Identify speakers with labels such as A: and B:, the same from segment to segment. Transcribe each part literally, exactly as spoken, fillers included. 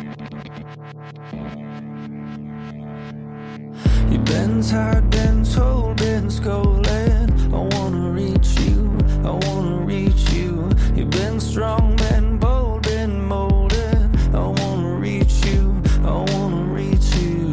A: You've been tired, been told, been scolded. I wanna reach you, I wanna reach you. You've been strong, been bold, been molded. I wanna reach you, I wanna reach you.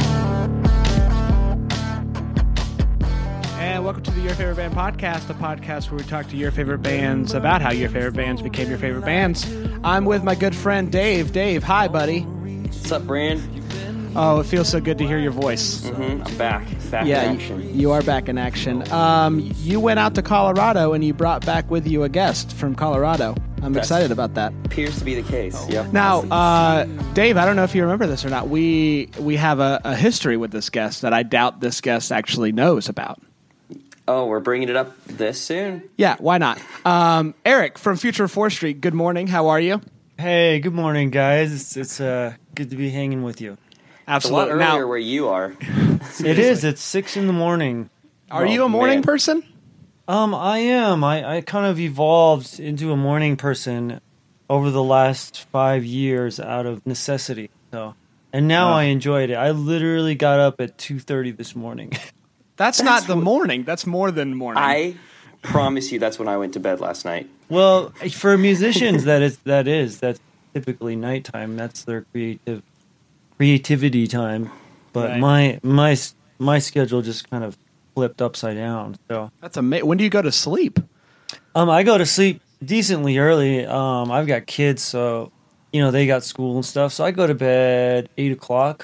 B: And welcome to the Your Favorite Band podcast, a podcast where we talk to your favorite bands about how your favorite bands became your favorite bands. I'm with my good friend Dave. Dave, hi, buddy.
C: What's up, Brand?
B: Oh, it feels so good to hear your voice.
C: Mm-hmm. I'm back. Back
B: yeah,
C: in action.
B: You, you are back in action. Um, you went out to Colorado and you brought back with you a guest from Colorado. I'm
C: That's,
B: excited about that.
C: Appears to be the case. Yep.
B: Now, uh, Dave, I don't know if you remember this or not. We we have a, a history with this guest that I doubt this guest actually knows about.
C: Oh, we're bringing it up this soon?
B: Yeah, why not? Um, Eric from Future fourth Street, good morning. How are you?
D: Hey, good morning, guys. It's, it's uh, good to be hanging with you.
B: Absolutely.
C: It's a lot earlier
B: now,
C: where you are.
D: It is. It's six in the morning.
B: Are
C: Oh,
B: you a morning
C: man.
B: person?
D: Um, I am. I, I kind of evolved into a morning person over the last five years out of necessity. So, and now
B: Oh.
D: I enjoyed it. I literally got up at two thirty this morning.
B: That's,
C: That's
B: not the
C: what-
B: morning. That's more than morning.
C: I promise you that's when I went to bed last night.
D: Well, for musicians, that is that is that's typically nighttime. That's their creative creativity time. But
B: Right.
D: my my my schedule just kind of flipped upside down. So.
B: That's amazing. When do you go to sleep?
D: Um, I go to sleep decently early. Um, I've got kids, so you know they got school and stuff. So I go to bed eight o'clock.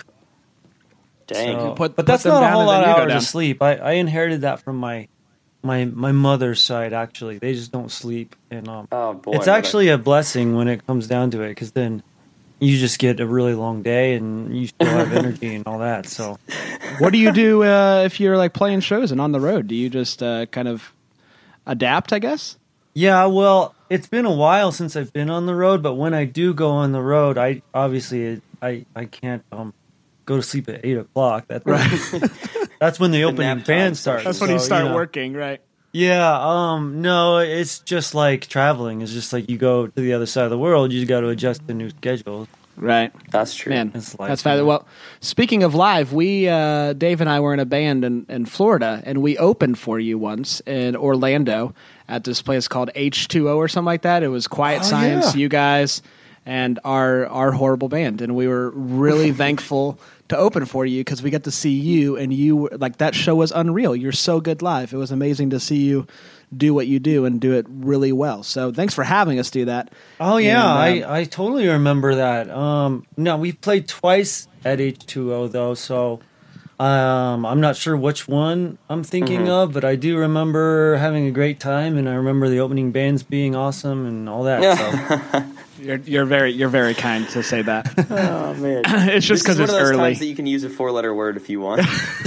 C: Dang.
D: So-
B: Put-
D: but
B: put
D: that's
B: them
D: not a
B: down
D: whole
B: and
D: lot
B: then
D: of
B: you go
D: hours
B: down.
D: of sleep. I, I inherited that from my my my mother's side. Actually, they just don't sleep, and um,
C: Oh, boy.
D: it's actually a blessing when it comes down to it, because then you just get a really long day and you still have energy and all that. So
B: What do you do uh, if you're like playing shows and on the road? Do you just uh, kind of adapt, I guess?
D: yeah, well, it's been a while since I've been on the road, but when I do go on the road, I obviously I I can't um go to sleep at eight o'clock. That's that's when the opening
C: nap time
D: band starts.
B: That's when you
D: So,
B: start
D: know.
B: working, right?
D: Yeah, um, no, it's just like traveling. It's just like you go to the other side of the world. You got to adjust the new schedule.
B: Right.
C: That's true.
B: Man,
D: It's like-
B: that's fabulous. Well, speaking of live, we uh, Dave and I were in a band in, in Florida, and we opened for you once in Orlando at this place called H two O or something like that. It was Quiet
D: Oh,
B: Science,
D: yeah.
B: you guys, and our our horrible band, and we were really thankful to open for you because we got to see you, and you were- like that show was unreal. You're so good live. It was amazing to see you do what you do and do it really well. So thanks for having us do that.
D: Oh yeah,
B: And, um,
D: I, I totally remember that. Um, no, we played twice at H two O though, so um, I'm not sure which one I'm thinking
C: Mm-hmm.
D: of, but I do remember having a great time, and I remember the opening bands being awesome and all that. So.
B: You're, you're very you're very kind to say that.
C: Oh, man.
B: It's just
C: This
B: because
C: is
B: it's
C: one of those
B: early.
C: times that you can use a four-letter word if you want.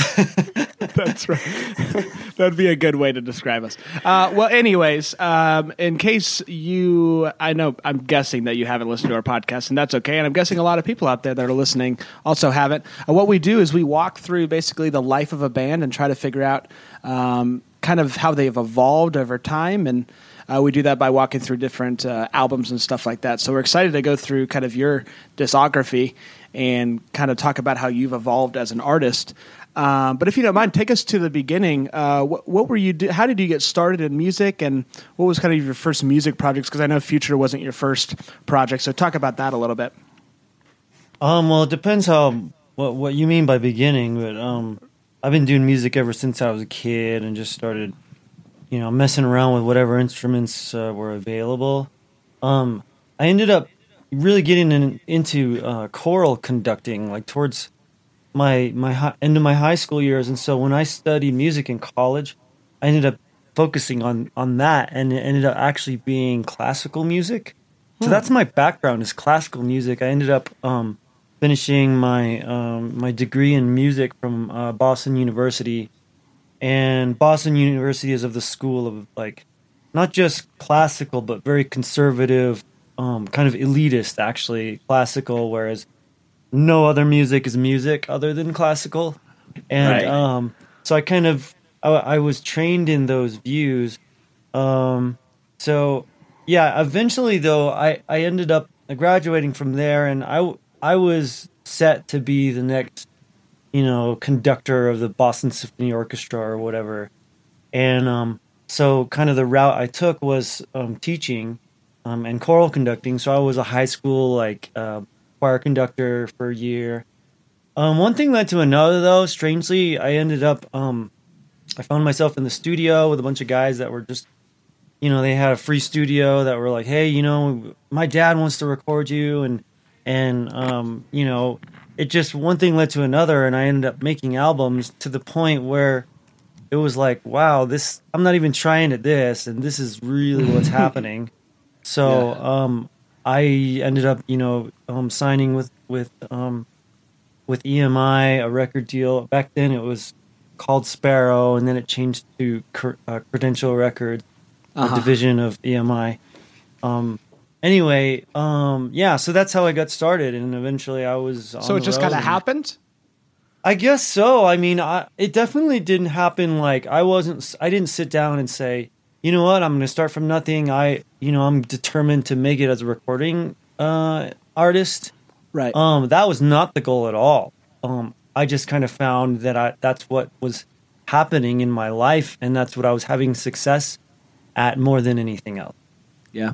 B: That's right. That'd be a good way to describe us. Uh, well, anyways, um, in case you, I know, I'm guessing that you haven't listened to our podcast, and that's okay. And I'm guessing a lot of people out there that are listening also haven't. Uh, what we do is we walk through basically the life of a band and try to figure out um, kind of how they've evolved over time. And uh, we do that by walking through different uh, albums and stuff like that. So we're excited to go through kind of your discography and kind of talk about how you've evolved as an artist. Um, but if you don't mind, take us to the beginning. Uh, what, what were you? Do, how did you get started in music, and what was kind of your first music projects? Because I know Future wasn't your first project, so talk about that a little bit.
D: Um, well, it depends how what what you mean by beginning, but um, I've been doing music ever since I was a kid, and just started, you know, messing around with whatever instruments uh, were available. Um, I ended up really getting in, into uh, choral conducting, like towards my my hi- end of my high school years, and so when I studied music in college, I ended up focusing on on that, and it ended up actually being classical music. So that's my background, is classical music. I ended up um, finishing my um, my degree in music from uh, Boston University, and Boston University is of the school of like not just classical but very conservative, um, kind of elitist actually classical, whereas no other music is music other than classical, and
C: Right.
D: um, so I kind of I, I was trained in those views. Um, so yeah, eventually though, I, I ended up graduating from there, and I I was set to be the next, you know, conductor of the Boston Symphony Orchestra or whatever. And um, so kind of the route I took was um, teaching um, and choral conducting. So I was a high school like uh, choir conductor for a year. Um, one thing led to another, though. Strangely, I ended up, um, I found myself in the studio with a bunch of guys that were just, you know, they had a free studio that were like, hey, you know, my dad wants to record you. And, and um, you know, it just, one thing led to another. And I ended up making albums to the point where it was like, wow, this, I'm not even trying at this. And this is really what's happening. So
B: Yeah.
D: um, I ended up, you know, um, signing with, with, um, with E M I, a record deal. Back then it was called Sparrow, and then it changed to Cr- uh, Credential Records,
B: Uh-huh.
D: a division of E M I. Um, anyway, um, yeah, so that's how I got started, and eventually I was on
B: So it
D: the
B: just
D: road
B: kind of
D: and-
B: happened?
D: I guess so. I mean, I, it definitely didn't happen like I wasn't, I didn't sit down and say, you know what, I'm going to start from nothing. I, you know, I'm determined to make it as a recording uh, artist.
B: Right.
D: Um, that was not the goal at all. Um, I just kind of found that I, that's what was happening in my life, and that's what I was having success at more than anything else.
B: Yeah.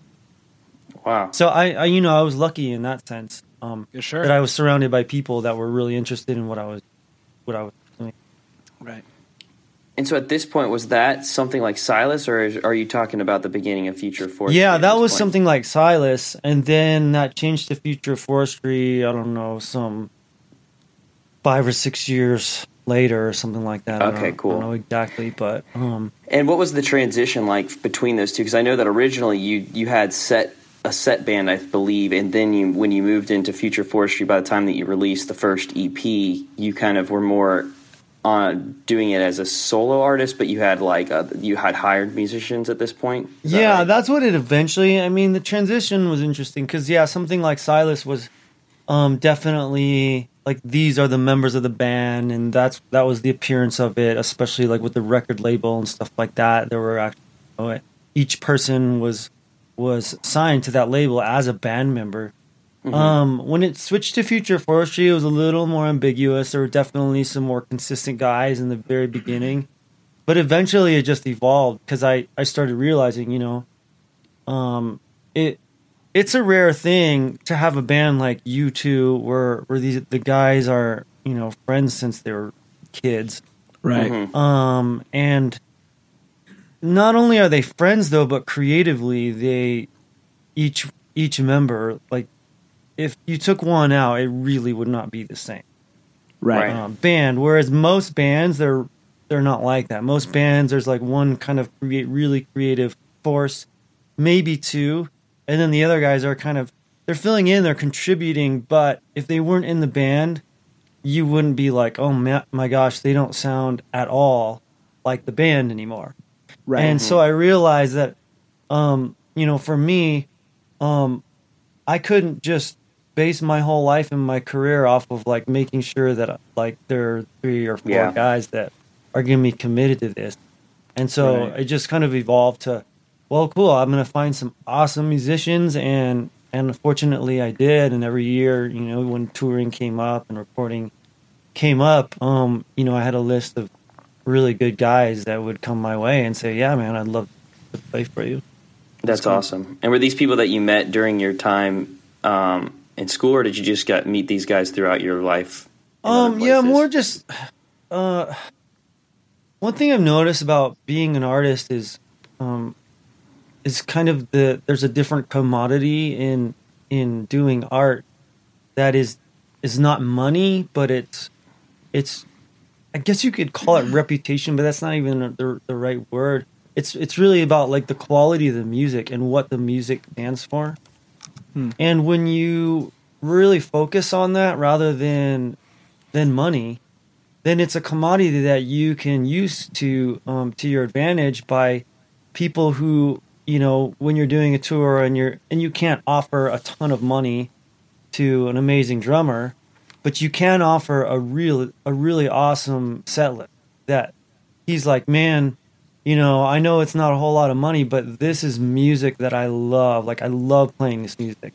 C: Wow.
D: So I, I you know, I was lucky in that sense. Um,
B: Yeah, sure.
D: that I was surrounded by people that were really interested in what I was, what I was doing.
B: Right.
C: And so at this point, was that something like Silas, or is, are you talking about the beginning of Future Forestry?
D: Yeah,
C: at
D: that
C: this
D: was
C: point?
D: something like Silas, and then that changed to Future Forestry. I don't know, some five or six years later, or something like that. I
C: Okay,
D: don't,
C: cool.
D: I don't know exactly, but um,
C: And what was the transition like between those two? Because I know that originally you you had set a set band, I believe, and then you when you moved into Future Forestry, by the time that you released the first E P, you kind of were more on doing it as a solo artist, but you had like uh you had hired musicians at this point. Is that
D: yeah,
C: right?
D: that's what it eventually. I mean, the transition was interesting because yeah, something like Silas was um, definitely like these are the members of the band, and that's that was the appearance of it, especially like with the record label and stuff like that. There were actually you know, each person was was signed to that label as a band member.
C: Mm-hmm.
D: Um, when it switched to Future Forestry, it was a little more ambiguous. There were definitely some more consistent guys in the very beginning, but eventually it just evolved because I, I started realizing, you know, um, it it's a rare thing to have a band like U two where where these the guys are you know friends since they were kids,
B: Right.
C: Mhm.
D: um, and not only are they friends though, but creatively they each each member like. If you took one out, it really would not be the same
B: Right.
C: Right.
D: um, band. Whereas most bands, they're they're not like that. Most bands, there's like one kind of create really creative force, maybe two, and then the other guys are kind of they're filling in, they're contributing. But if they weren't in the band, you wouldn't be like, oh my, my gosh, they don't sound at all like the band anymore.
B: Right.
D: And so I realized that, um, you know, for me, um, I couldn't just base my whole life and my career off of like making sure that like there are three or four
C: Yeah.
D: guys that are going to be committed to this. And so
B: Right.
D: it just kind of evolved to, well, cool, I'm going to find some awesome musicians. And, and fortunately I did. And every year, you know, when touring came up and recording came up, um, you know, I had a list of really good guys that would come my way and say, yeah, man, I'd love to play for you.
C: That's awesome. And were these people that you met during your time um, in school, or did you just get meet these guys throughout your life? in other
D: Um, yeah,
C: places?
D: more just, uh, one thing I've noticed about being an artist is, um, is kind of the, there's a different commodity in, in doing art that is, is not money, but it's, it's, I guess you could call it reputation, but that's not even the, the right word. It's, it's really about like the quality of the music and what the music stands for.
B: Hmm.
D: And when you really focus on that rather than, than money, then it's a commodity that you can use to um, to your advantage by people who, you know, when you're doing a tour and you're and you can't offer a ton of money to an amazing drummer, but you can offer a real a really awesome set list that he's like, man, you know, I know it's not a whole lot of money, but this is music that I love. Like I love playing this music.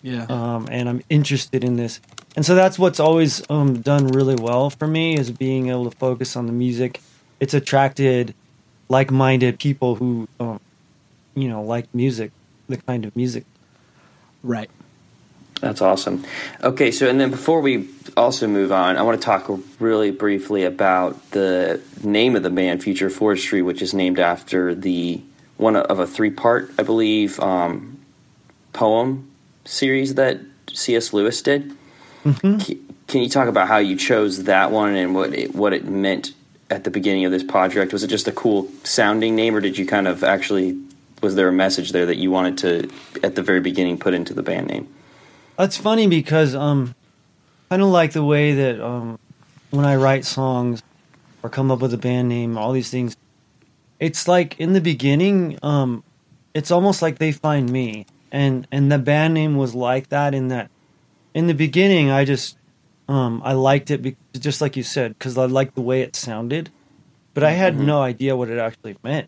B: Yeah.
D: Um, and I'm interested in this. And so that's what's always um, done really well for me is being able to focus on the music. It's attracted like-minded people who, um, you know, like music, the kind of music.
B: Right.
C: That's awesome. Okay, so and then before we also move on, I want to talk really briefly about the name of the band, Future Forestry, which is named after the one of a three-part, I believe, um, poem series that C S Lewis did. Mm-hmm. Can you talk about how you chose that one and what it, what it meant at the beginning of this project? Was it just a cool sounding name, or did you kind of actually, was there a message there that you wanted to, at the very beginning, put into the band name?
D: That's funny because um, kind of like the way that um, when I write songs or come up with a band name, all these things, it's like in the beginning, um, it's almost like they find me. And, and the band name was like that in that in the beginning, I just, um, I liked it because, just like you said, because I liked the way it sounded, but I had mm-hmm. no idea what it actually meant.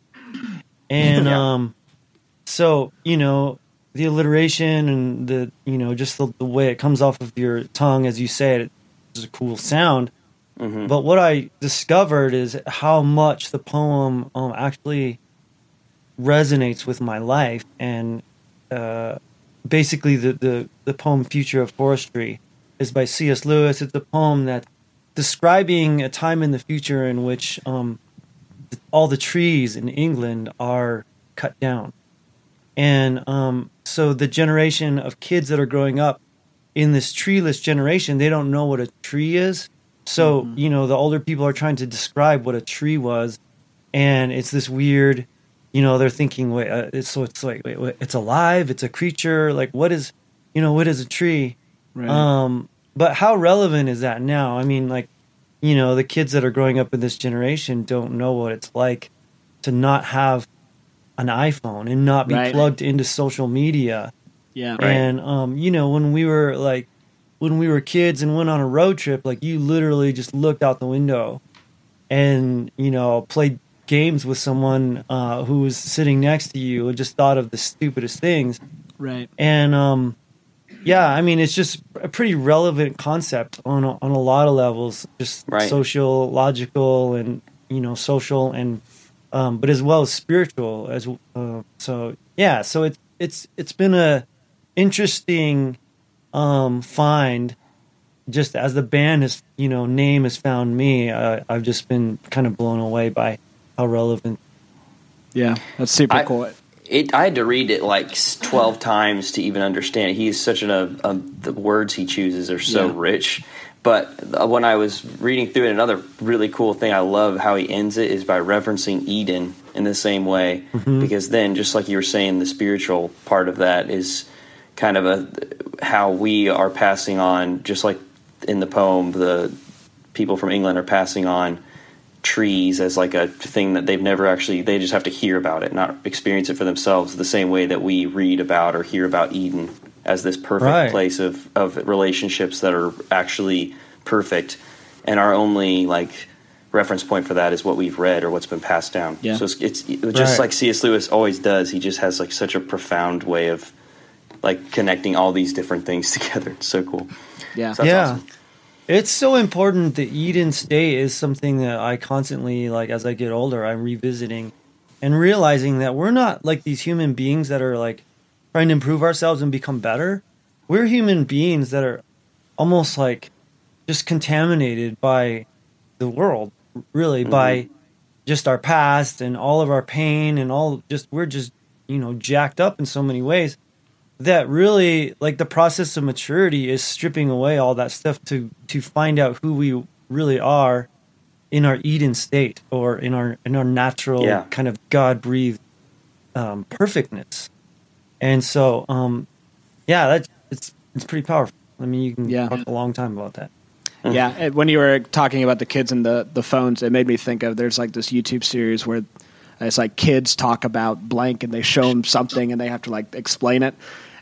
D: And yeah. um, so, you know, the alliteration and the, you know, just the, the way it comes off of your tongue as you say it, it's a cool sound. Mm-hmm. But what I discovered is how much the poem um, actually resonates with my life. And uh, basically the, the, the poem Future of Forestry is by C S Lewis. It's a poem that's describing a time in the future in which um, all the trees in England are cut down. And um, so the generation of kids that are growing up in this treeless generation, they don't know what a tree is. So, mm-hmm. you know, the older people are trying to describe what a tree was. And it's this weird, you know, they're thinking, wait, uh, it's, so it's like, wait, wait, it's alive, it's a creature. Like, what is, you know, what is a tree?
B: Right.
D: Um, but how relevant is that now? I mean, like, you know, the kids that are growing up in this generation don't know what it's like to not have an iPhone and not be
B: right.
D: plugged into social media.
B: Yeah.
C: Right.
D: And, um, you know, when we were like, when we were kids and went on a road trip, like you literally just looked out the window and, you know, played games with someone uh, who was sitting next to you and just thought of the stupidest things.
B: Right.
D: And, um, yeah, I mean, it's just a pretty relevant concept on a, on a lot of levels, just
C: right.
D: social, logical, and, you know, social, and um, but as well as spiritual. As uh, so, yeah. So it's it's it's been a interesting um, find. Just as the band has, you know, name has found me, uh, I've just been kind of blown away by how relevant.
B: Yeah, that's super
C: I,
B: cool.
C: It, I had to read it like twelve times to even understand it. He's such an, a, a, the words he chooses are so
B: yeah.
C: rich. But when I was reading through it, another really cool thing I love how he ends it is by referencing Eden in the same way. Mm-hmm. Because then, just like you were saying, the spiritual part of that is kind of a how we are passing on, just like in the poem, the people from England are passing on trees as like a thing that they've never actually, they just have to hear about it, not experience it for themselves, the same way that we read about or hear about Eden as this perfect
D: right.
C: place of, of relationships that are actually perfect, and our only like reference point for that is what we've read or what's been passed down.
B: Yeah.
C: So it's, it's just
D: right.
C: like C S Lewis always does. He just has like such a profound way of like connecting all these different things together. It's so cool.
B: Yeah.
C: So that's
D: yeah.
C: awesome.
D: It's so important. The Eden state is something that I constantly, like, as I get older, I'm revisiting and realizing that we're not like these human beings that are like trying to improve ourselves and become better. We're human beings that are almost like just contaminated by the world, really, mm-hmm. by just our past and all of our pain and all just, we're just, you know, jacked up in so many ways. That really, like, the process of maturity is stripping away all that stuff to to find out who we really are in our Eden state, or in our in our natural
C: yeah.
D: kind of God-breathed um, perfectness. And so, um, yeah, that's it's it's pretty powerful. I mean, you can
B: yeah.
D: talk a long time about that.
B: Yeah, and when you were talking about the kids and the, the phones, it made me think of, there's like this YouTube series where it's like kids talk about blank and they show them something and they have to like explain it.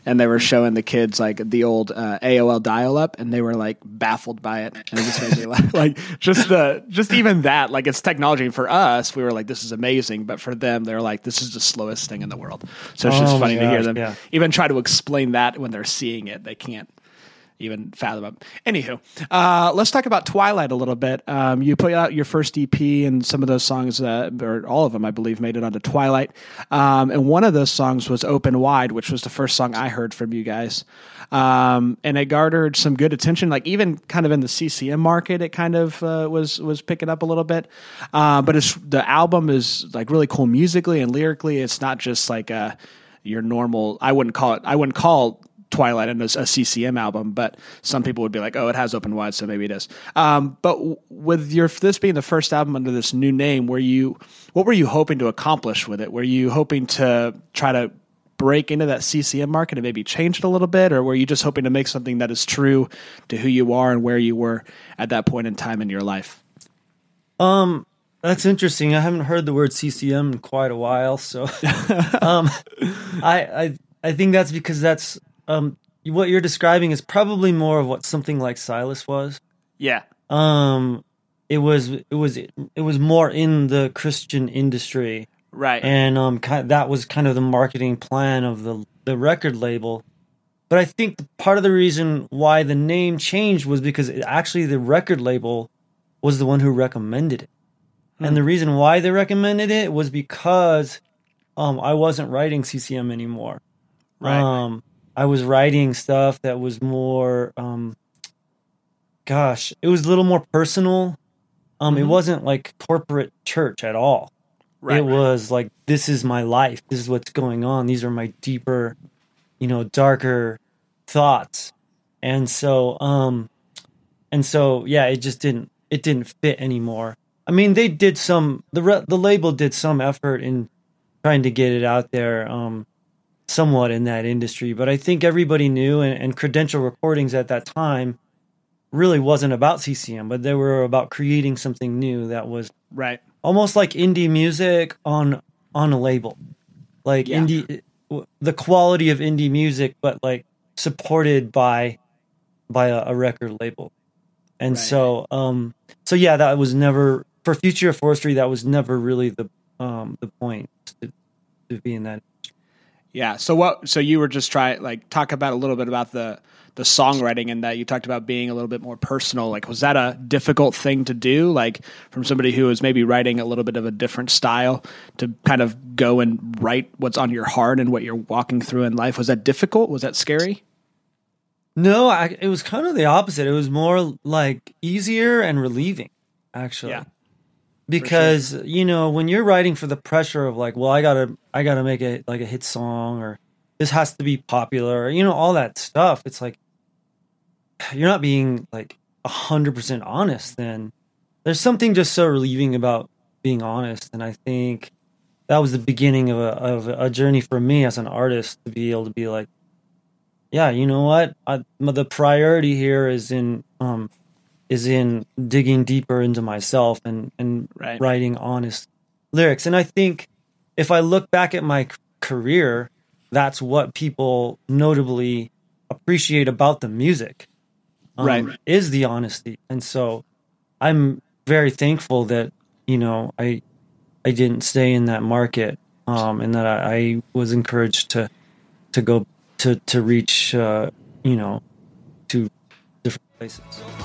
B: and they were showing the kids like the old uh, A O L dial-up, and they were like baffled by it, and it just made me laugh. Like just the just even that, like it's technology. For us, we were like, this is amazing, but for them, they're like, this is the slowest thing in the world. So it's just
D: Oh
B: funny
D: my
B: to hear
D: gosh,
B: them
D: yeah.
B: even try to explain that when they're seeing it. They can't even fathom it. Anywho, uh, let's talk about Twilight a little bit. Um, you put out your first E P, and some of those songs, uh, or all of them, I believe, made it onto Twilight. Um, and one of those songs was Open Wide, which was the first song I heard from you guys. Um, and it garnered some good attention, like even kind of in the C C M market, it kind of uh, was was picking up a little bit. Uh, but it's, the album is like really cool musically and lyrically. It's not just like a, your normal, I wouldn't call it, I wouldn't call Twilight and a, a C C M album, but some people would be like, oh, it has Open Wide, so maybe it is. Um, but w- with your this being the first album under this new name, were you what were you hoping to accomplish with it? Were you hoping to try to break into that C C M market and maybe change it a little bit, or were you just hoping to make something that is true to who you are and where you were at that point in time in your life?
D: Um, that's interesting. I haven't heard the word C C M in quite a while, so um, I I I think that's because that's. Um, what you're describing is probably more of what something like Silas was.
B: Yeah.
D: Um, it was it was it was more in the Christian industry,
B: Right.
D: and um, kind that was kind of the marketing plan of the the record label. But I think part of the reason why the name changed was because it, actually the record label was the one who recommended it, hmm. and the reason why they recommended it was because um, I wasn't writing C C M anymore.
B: Right.
D: Um, I was writing stuff that was more, um, gosh, it was a little more personal. Um, mm-hmm. It wasn't like corporate church at all. Right, it right. was like, this is my life. This is what's going on. These are my deeper, you know, darker thoughts. And so, um, and so, yeah, it just didn't, it didn't fit anymore. I mean, they did some, the re- the label did some effort in trying to get it out there, um, somewhat in that industry, but I think everybody knew, and, and Credential Recordings at that time really wasn't about C C M, but they were about creating something new that was
B: right,
D: almost like indie music on on a label, like yeah. indie, the quality of indie music, but like supported by by a, a record label, and right. so um, so yeah, that was never for Future of Forestry. That was never really the um the point to, to be in that.
B: Yeah. So what? So you were just trying, like, talk about a little bit about the the songwriting, and that you talked about being a little bit more personal. Like, was that a difficult thing to do? Like, from somebody who is maybe writing a little bit of a different style, to kind of go and write what's on your heart and what you're walking through in life. Was that difficult? Was that scary?
D: No, I, it was kind of the opposite. It was more like easier and relieving, actually. Yeah. Because, sure. you know, when you're writing for the pressure of like, well, I gotta, I gotta make it like a hit song, or this has to be popular, you know, all that stuff. It's like, you're not being like a hundred percent honest. Then there's something just so relieving about being honest. And I think that was the beginning of a, of a journey for me as an artist, to be able to be like, yeah, you know what? I, the priority here is in, um, is in digging deeper into myself and, and right. writing honest lyrics. And I think if I look back at my career, that's what people notably appreciate about the music, um, right. is the honesty. And so I'm very thankful that, you know, I, I didn't stay in that market, um, and that I, I was encouraged to, to go to, to reach, uh, you know, to different places.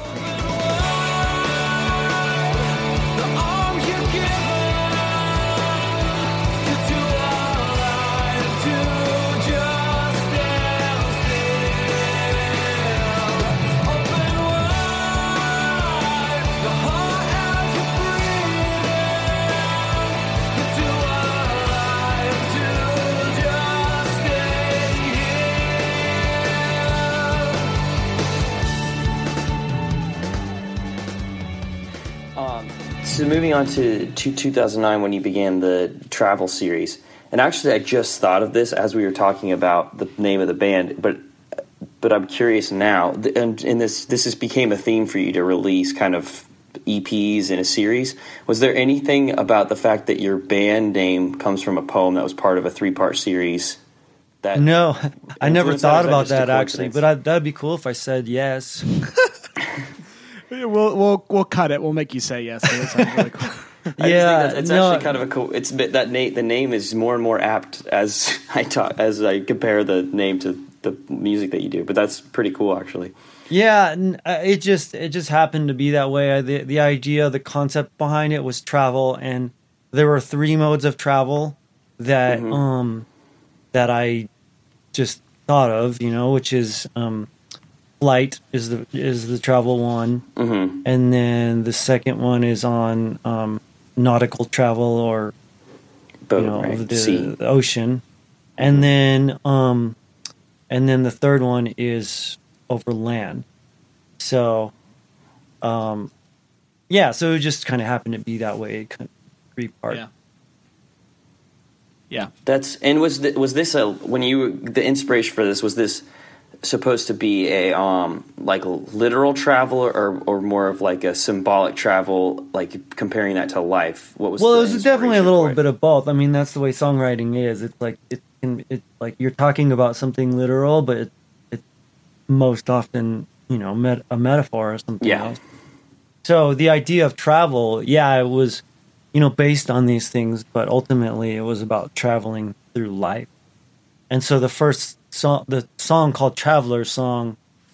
C: So moving on to, to two thousand nine, when you began the Travel series, and actually I just thought of this as we were talking about the name of the band, but but I'm curious now, and in this this has became a theme for you to release kind of E Ps in a series. Was there anything about the fact that your band name comes from a poem that was part of a three-part series That
D: No, I never
C: influence
D: thought
C: or is
D: about
C: just a
D: that actually,
C: coincidence?
D: but I, that'd be cool if I said yes.
B: We'll we'll we'll cut it. We'll make you say yes. It sounds really cool.
C: I just think
D: yeah,
C: that it's
D: no,
C: actually kind of a cool. It's bit- that name. The name is more and more apt as I talk, as I compare the name to the music that you do. But that's pretty cool, actually.
D: yeah, n- uh, it just it just happened to be that way. I- The the idea, the concept behind it was travel, and there were three modes of travel that
C: Mhm.
D: um that I just thought of, you know, which is um flight is the is the travel one,
C: hmm
D: and then the second one is on um nautical travel or
C: Boat,
D: you know
C: right?
D: the,
C: Sea.
D: the ocean, and then um and then the third one is over land. So um yeah, so it just kind of happened to be that way, kind of three part.
B: Yeah. Yeah.
C: That's and was th- was this a when you the inspiration for this was this supposed to be a um like a literal travel or or more of like a symbolic travel, like comparing that to life? What was
D: Well,
C: the
D: it was definitely a
C: inspiration
D: little
C: for it?
D: bit of both. I mean, that's the way songwriting is. It's like it can it like you're talking about something literal, but it, it's most often, you know, met, a metaphor or something
C: Yeah.
D: else. So the idea of travel, yeah, it was, you know, based on these things, but ultimately it was about traveling through life. And so the first song, the song called Traveler Song,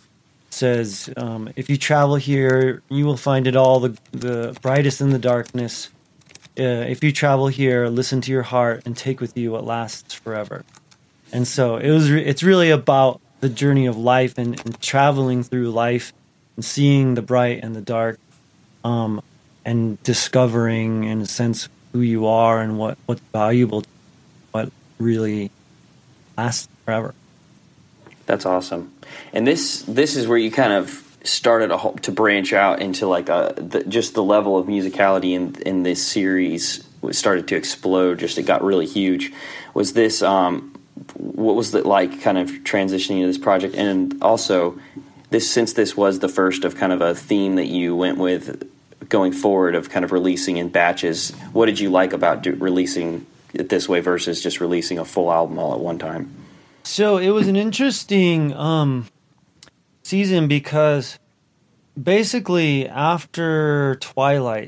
D: says, um, if you travel here, you will find it all the, the brightest in the darkness. Uh, if you travel here, listen to your heart and take with you what lasts forever. And so it was. Re- it's really about the journey of life and, and traveling through life and seeing the bright and the dark, um, and discovering, in a sense, who you are and what, what's valuable, what really lasts forever.
C: That's awesome. And this this is where you kind of started a whole, to branch out into like a the, just the level of musicality in in this series was started to explode. Just it got really huge. Was this um what was it like kind of transitioning into this project? And also this since this was the first of kind of a theme that you went with going forward of kind of releasing in batches, what did you like about do, releasing it this way versus just releasing a full album all at one time?
D: So it was an interesting um, season because basically after Twilight,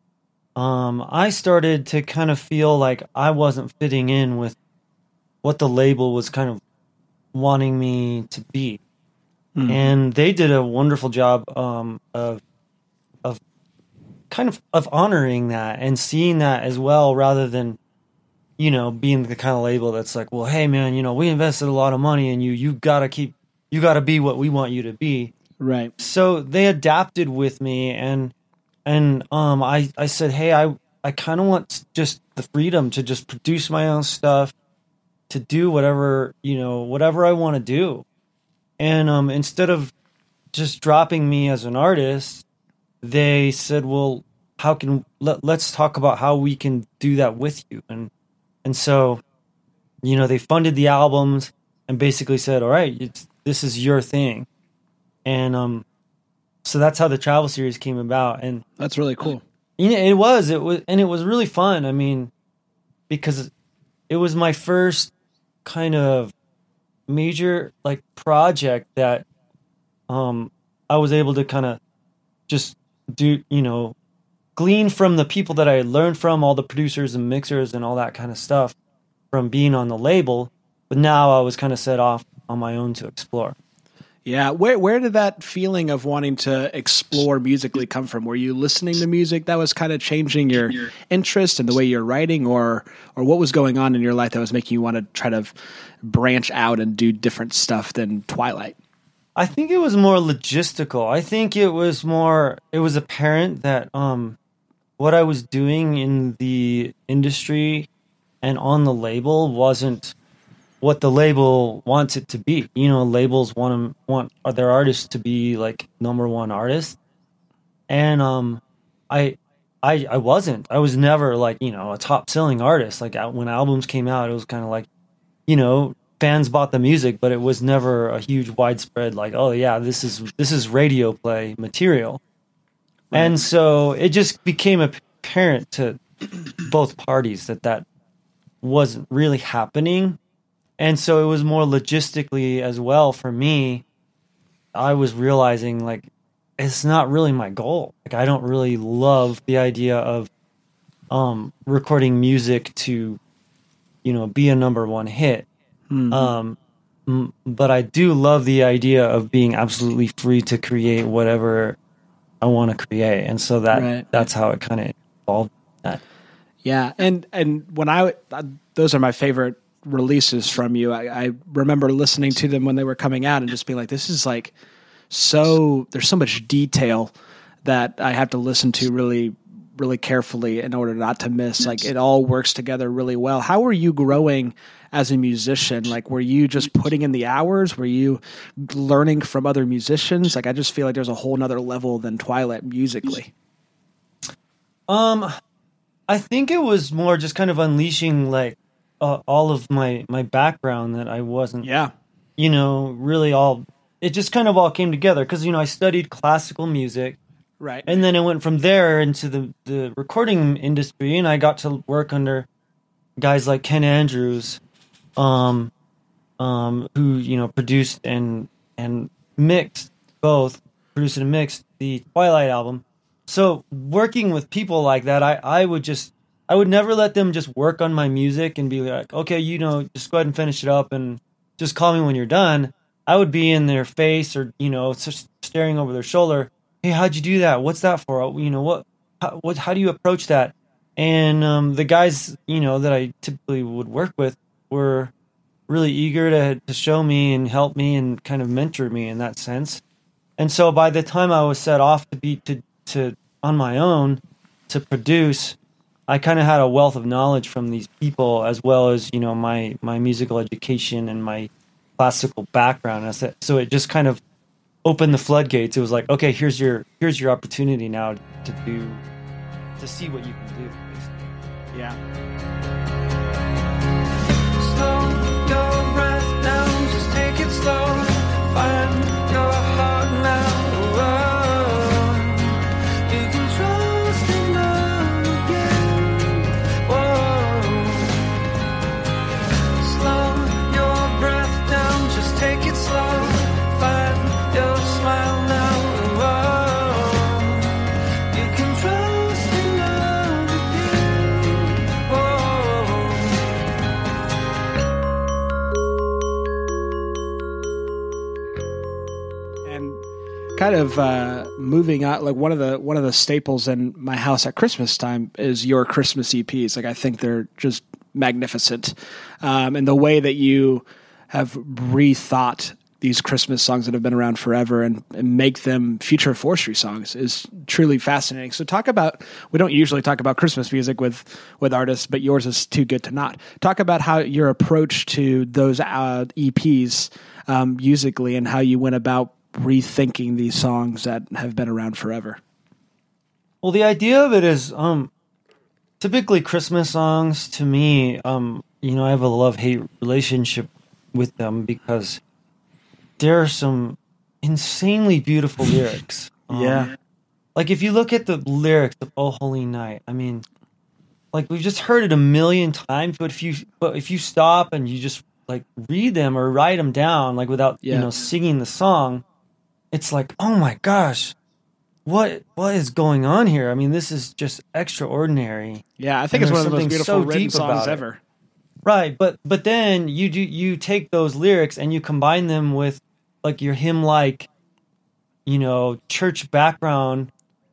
D: um, I started to kind of feel like I wasn't fitting in with what the label was kind of wanting me to be.
B: Mhm.
D: And they did a wonderful job um, of of kind of of honoring that and seeing that as well, rather than, you know, being the kind of label that's like, well, hey man, you know, we invested a lot of money in you. You gotta keep, you gotta be what we want you to be.
B: Right.
D: So they adapted with me, and and um, I I said, hey, I I kind of want just the freedom to just produce my own stuff, to do whatever, you know, whatever I want to do, and um, instead of just dropping me as an artist, they said, well, how can let, let's talk about how we can do that with you. And and so, you know, they funded the albums and basically said, all right, it's, this is your thing. And um, so that's how the travel series came about. And
B: That's really cool.
D: you know, it was, it was, and it was really fun. I mean, because it was my first kind of major like project that um, I was able to kind of just do, you know, glean from the people that I had learned from, all the producers and mixers and all that kind of stuff from being on the label. But now I was kind of set off on my own to explore.
B: Yeah, where where did that feeling of wanting to explore musically come from? Were you listening to music that was kind of changing your interest and the way you're writing, or or what was going on in your life that was making you want to try to branch out and do different stuff than Twilight?
D: I think it was more logistical. I think it was more, it was apparent that um, what I was doing in the industry and on the label wasn't what the label wants it to be. You know, labels want them, want their artists to be like number one artists. And um, I, I, I wasn't. I was never like, you know, a top selling artist. Like when albums came out, it was kind of like, you know, fans bought the music, but it was never a huge widespread like, oh yeah, this is this is radio play material. Right. And so it just became apparent to both parties that that wasn't really happening. and so it was more logistically as well for me. I was realizing like it's not really my goal. Like I don't really love the idea of um, recording music to, you know, be a number one hit. Mm-hmm. Um, m- but I do love the idea of being absolutely free to create whatever I want to create, and so that right. that's how it kind of evolved. That.
B: Yeah, and and when I uh, those are my favorite releases from you. I, I remember listening to them when they were coming out and just being like, this is like so. There's so much detail that I have to listen to really, really carefully in order not to miss. Like it all works together really well. How were you growing as a musician? Like, were you just putting in the hours? Were you learning from other musicians? Like, I just feel like there's a whole nother level than Twilight musically.
D: Um, I think it was more just kind of unleashing like uh, all of my, my background that I wasn't,
B: yeah,
D: you know, really all, it just kind of all came together. Cause you know, I studied classical music.
B: Right.
D: And then it went from there into the, the recording industry, and I got to work under guys like Ken Andrews, um, um, who, you know, produced and, and mixed both, produced and mixed the Twilight album. So working with people like that, I, I would just, I would never let them just work on my music and be like, okay, you know, just go ahead and finish it up and just call me when you're done. I would be in their face or, you know, just staring over their shoulder. Hey, how'd you do that? What's that for? You know, what, how, what, how do you approach that? And um, the guys, you know, that I typically would work with were really eager to to show me and help me and kind of mentor me in that sense. And so by the time I was set off to be to to on my own to produce, I kind of had a wealth of knowledge from these people, as well as, you know, my my musical education and my classical background. And so, so it just kind of opened the floodgates. It was like, okay, here's your here's your opportunity now to do to see what you can do. Basically.
B: Yeah.
A: Slow your breath down, just take it slow. Find your heart now. Whoa. You can trust in love again. Whoa. Slow your breath down, just take it slow. Find your smile now. Whoa. You can trust in love again. Whoa.
B: And kind of uh, moving on, like one of the one of the staples in my house at Christmas time is your Christmas E Ps. Like I think they're just magnificent, um, and the way that you have rethought these Christmas songs that have been around forever and, and make them future forestry songs is truly fascinating. So talk about, we don't usually talk about Christmas music with, with artists, but yours is too good to not. Talk about how your approach to those uh, E Ps um, musically and how you went about rethinking these songs that have been around forever.
D: Well, the idea of it is um, typically Christmas songs to me, um, you know, I have a love-hate relationship with them because there are some insanely beautiful lyrics. Um,
B: yeah.
D: Like if you look at the lyrics of Oh Holy Night, I mean, like we've just heard it a million times, but if you but if you stop and you just like read them or write them down, like without
B: yeah.
D: you know singing the song, it's like, oh my gosh, what what is going on here? I mean, this is just extraordinary.
B: Yeah, I think
D: And
B: it's one of
D: there's
B: the most
D: something
B: beautiful
D: so
B: written
D: deep
B: songs
D: about it.
B: ever.
D: Right, but but then you do you take those lyrics and you combine them with like your hymn like, you know, church background,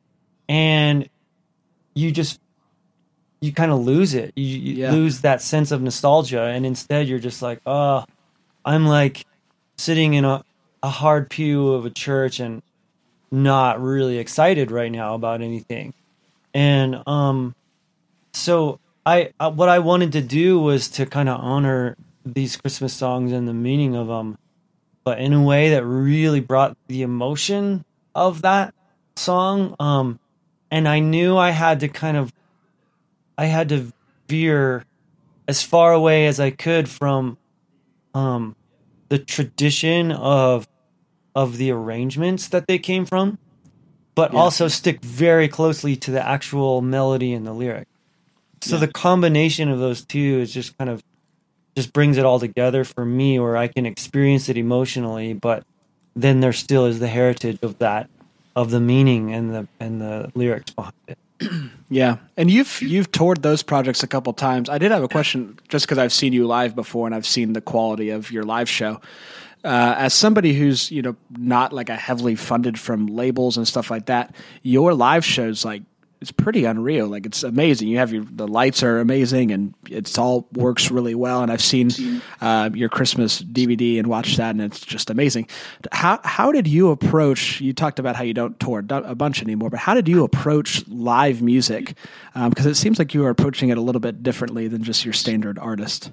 D: and you just you kind of lose it. You, you
B: Yeah.
D: lose that sense of nostalgia, and instead you're just like, oh, I'm like sitting in a, a hard pew of a church and not really excited right now about anything. And um, so I, I what I wanted to do was to kind of honor these Christmas songs and the meaning of them, but in a way that really brought the emotion of that song. Um, and I knew I had to kind of, I had to veer as far away as I could from um, the tradition of of the arrangements that they came from, but
B: Yeah.
D: also stick very closely to the actual melody and the lyric. So
B: Yeah.
D: the combination of those two is just kind of just brings it all together for me, where I can experience it emotionally, but then there still is the heritage of that, of the meaning and the and the lyrics behind it.
B: Yeah, and you've you've toured those projects a couple times. I did have a question, just because I've seen you live before and I've seen the quality of your live show. Uh, as somebody who's, you know, not like a heavily funded from labels and stuff like that, your live shows, like, it's pretty unreal. Like, it's amazing. You have your, the lights are amazing and it's all works really well. And I've seen uh, your Christmas D V D and watched that, and it's just amazing. How how did you approach, you talked about how you don't tour a bunch anymore, but how did you approach live music? Because um, it seems like you are approaching it a little bit differently than just your standard artist.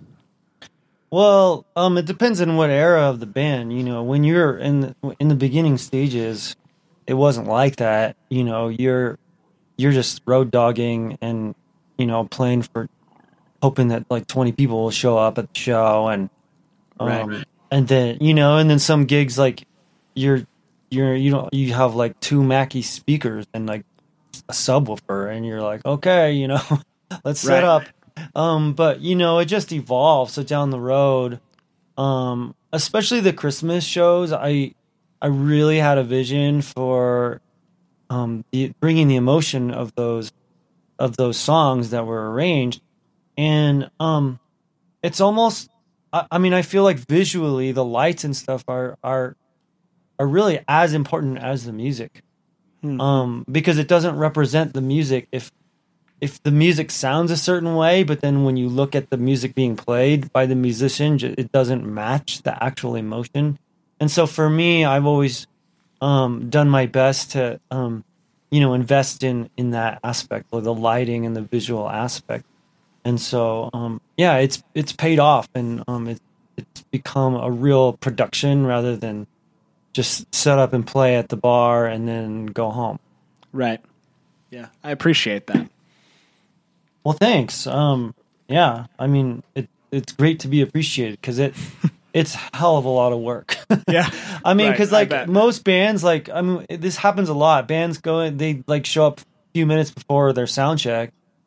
D: Well, um, it depends on what era of the band. You know, when you're in the, in the beginning stages, it wasn't like that. You know, you're you're just road dogging and, you know, playing for, hoping that like twenty people will show up at the show, and um, right. and then you know, and then some gigs like you're you're you know you have like two Mackie speakers and like a subwoofer, and you're like, okay, you know, let's set right. up. Um, but you know, it just evolves. So down the road, um, especially the Christmas shows, I, I really had a vision for, um, the, bringing the emotion of those, of those songs that were arranged. And, um, it's almost, I, I mean, I feel like visually the lights and stuff are, are, are really as important as the music. Hmm. Um, because it doesn't represent the music if, If the music sounds a certain way, but then when you look at the music being played by the musician, it doesn't match the actual emotion. And so for me, I've always um, done my best to, um, you know, invest in, in that aspect, or the lighting and the visual aspect. And so, um, yeah, it's it's paid off, and um, it, it's become a real production rather than just set up and play at the bar and then go home.
B: Right. Yeah, I appreciate that.
D: Well, thanks. Um, yeah, I mean, it, it's great to be appreciated, because it it's a hell of a lot of work.
B: Yeah,
D: I mean, because
B: right,
D: like most bands, like I mean, this happens a lot. Bands go in, they like show up a few minutes before their sound check,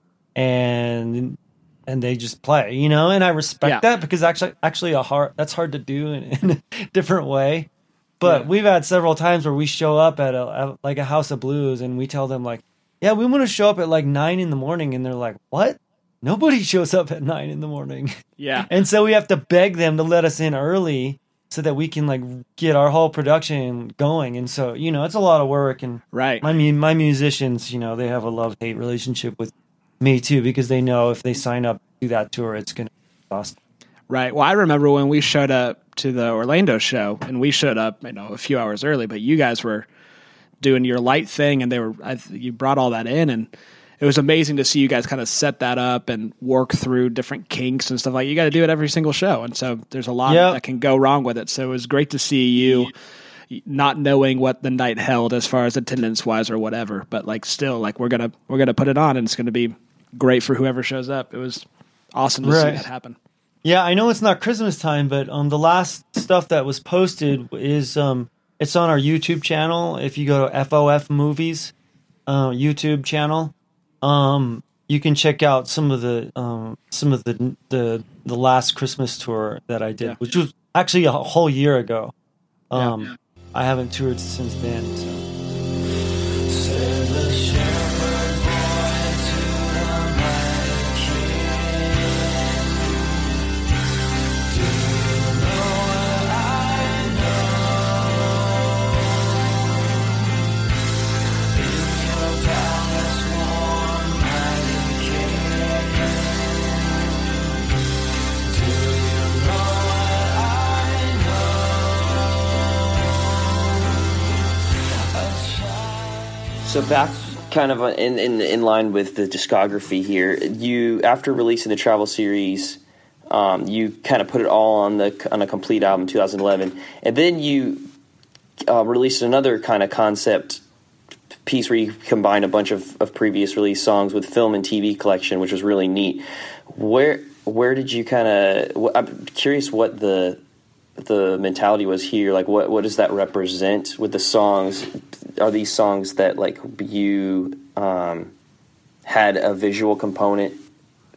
D: and and they just play, you know. And I respect
B: yeah.
D: that, because actually, actually, a hard that's hard to do in, in a different way. But yeah. we've had several times where we show up at a at like a House of Blues, and we tell them like, yeah, we want to show up at like nine in the morning. And they're like, what? Nobody shows up at nine in the morning.
B: Yeah.
D: And so we have to beg them to let us in early so that we can like get our whole production going. And so, you know, it's a lot of work. And
B: right.
D: my, my musicians, you know, they have a love-hate relationship with me too, because they know if they sign up to that tour, it's going to cost.
B: Right. Well, I remember when we showed up to the Orlando show, and we showed up, you know, a few hours early, but you guys were doing your light thing, and they were, I, you brought all that in, and it was amazing to see you guys kind of set that up and work through different kinks and stuff. Like, you got to do it every single show. And so there's a lot yep. that can go wrong with it. So it was great to see you not knowing what the night held as far as attendance wise or whatever, but like, still like, we're going to, we're going to put it on, and it's going to be great for whoever shows up. It was awesome to right. see that happen.
D: Yeah. I know it's not Christmas time, but um, the last stuff that was posted is, um, it's on our YouTube channel. If you go to F O F Movies uh, YouTube channel, um, you can check out some of the um, some of the the the last Christmas tour that I did, yeah. which was actually a whole year ago. Um, yeah. I haven't toured since then. So.
C: So back kind of in, in in line with the discography here, you after releasing the Travel series, um, you kind of put it all on the on a complete album in two thousand eleven, and then you uh, released another kind of concept piece where you combined a bunch of, of previous release songs with film and T V collection, which was really neat. Where where did you kind of? I'm curious what the the mentality was here. Like, what what does that represent with the songs? Are these songs that like you um, had a visual component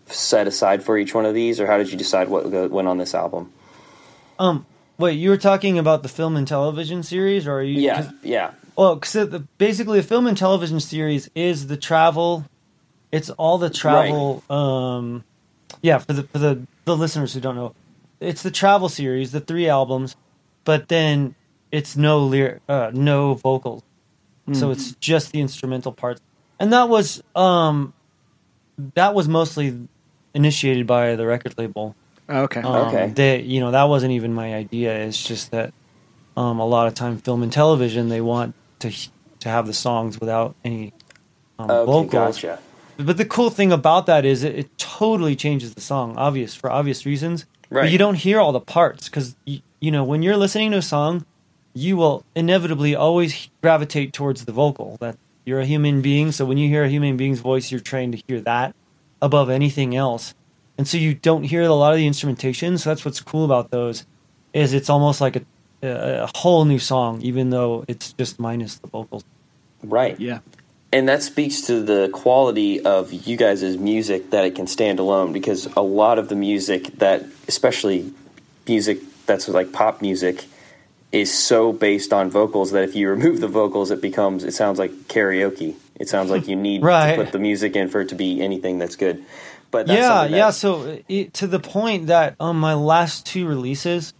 C: set aside for each one of these, or how did you decide what go- went on this album?
D: Um, wait, you were talking about the film and television series, or are you?
C: Yeah, yeah.
D: Well, because basically, a film and television series is the travel. It's all the travel. Right. Um, yeah, for the for the the listeners who don't know, it's the travel series, the three albums, but then it's no lyric, uh, no vocals, mm. so it's just the instrumental parts, and that was um, that was mostly initiated by the record label.
B: Okay.
D: Um,
C: okay.
D: They, you know, that wasn't even my idea. It's just that um, a lot of time, film and television, they want to to have the songs without any um,
C: okay,
D: vocals.
C: Gotcha.
D: But the cool thing about that is it, it totally changes the song, obvious for obvious reasons.
C: Right.
D: But you don't hear all the parts because you, you know when you're listening to a song, you will inevitably always gravitate towards the vocal. That you're a human being, so when you hear a human being's voice, you're trained to hear that above anything else. And so you don't hear a lot of the instrumentation. So that's what's cool about those, is it's almost like a, a whole new song, even though it's just minus the vocals.
C: Right.
B: Yeah.
C: And that speaks to the quality of you guys' music, that it can stand alone, because a lot of the music that, especially music that's like pop music, is so based on vocals that if you remove the vocals, it becomes, it sounds like karaoke. It sounds like you need
D: right.
C: to put the music in for it to be anything that's good. But that's
D: yeah,
C: that,
D: yeah. So it, to the point that um, my last two releases,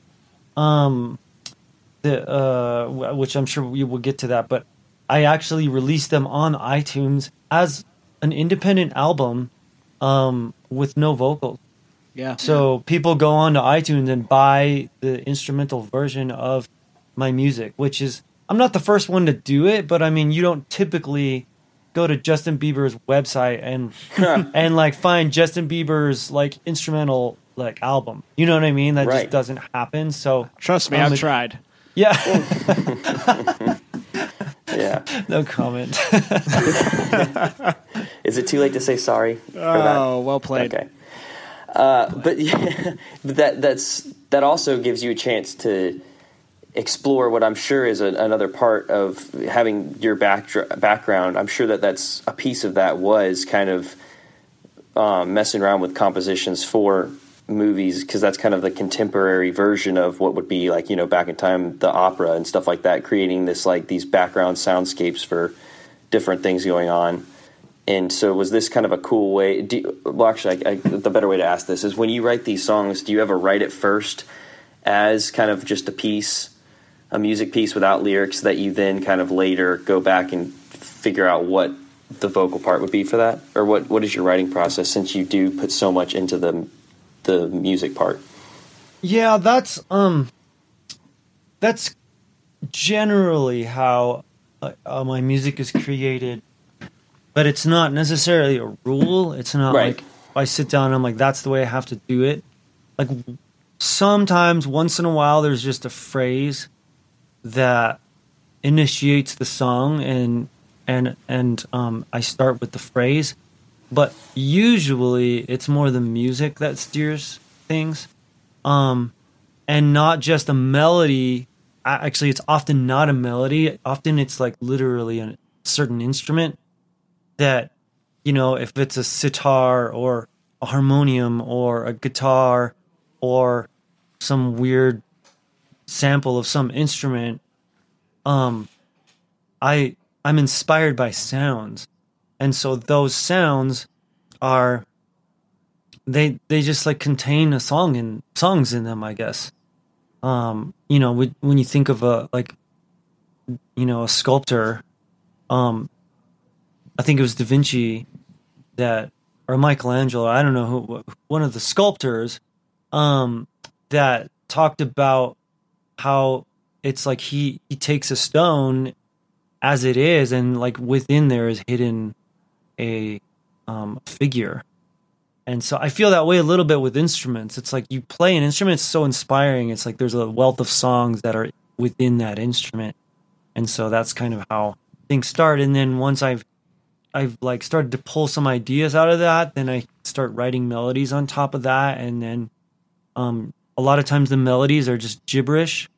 D: um, the uh, which I'm sure we will get to that, but I actually released them on iTunes as an independent album, um, with no vocals.
B: Yeah.
D: So
B: yeah.
D: people go on to iTunes and buy the instrumental version of my music, which is, I'm not the first one to do it, but I mean, you don't typically go to Justin Bieber's website and and like find Justin Bieber's like instrumental like album. You know what I mean? That
C: right.
D: just doesn't happen. So
B: trust me, um, I've it, tried.
D: Yeah.
C: yeah.
D: No comment.
C: Is it too late to say sorry for
B: oh,
C: that?
B: Oh, well played.
C: Okay. Uh, but yeah, but that that's that also gives you a chance to explore what I'm sure is a, another part of having your back, background. I'm sure that that's a piece of that was kind of um, messing around with compositions for movies, because that's kind of the contemporary version of what would be like, you know, back in time, the opera and stuff like that, creating this like these background soundscapes for different things going on. And so was this kind of a cool way? Do you, well, actually, I, I, the better way to ask this is, when you write these songs, do you ever write it first as kind of just a piece, a music piece without lyrics, that you then kind of later go back and figure out what the vocal part would be for that? Or what, what is your writing process, since you do put so much into the the music part?
D: Yeah, that's um that's generally how uh, uh, my music is created, but it's not necessarily a rule. It's not
C: right.
D: like if I sit down and I'm like, that's the way I have to do it. Like sometimes, once in a while, there's just a phrase that initiates the song, and and and um, I start with the phrase. But usually, it's more the music that steers things, um, and not just a melody. Actually, it's often not a melody. Often, it's like literally a certain instrument that, you know, if it's a sitar or a harmonium or a guitar or some weird sample of some instrument, um, I I'm inspired by sounds, and so those sounds are they they just like contain a song and songs in them, I guess. Um, you know, when you think of a like, you know, a sculptor, um, I think it was Da Vinci that, or Michelangelo, I don't know who, one of the sculptors, um, that talked about how it's like he, he takes a stone as it is, and like within there is hidden a um, figure. And so I feel that way a little bit with instruments. It's like you play an instrument, it's so inspiring. It's like there's a wealth of songs that are within that instrument. And so that's kind of how things start. And then once I've I've like started to pull some ideas out of that, then I start writing melodies on top of that. And then um, a lot of times the melodies are just gibberish.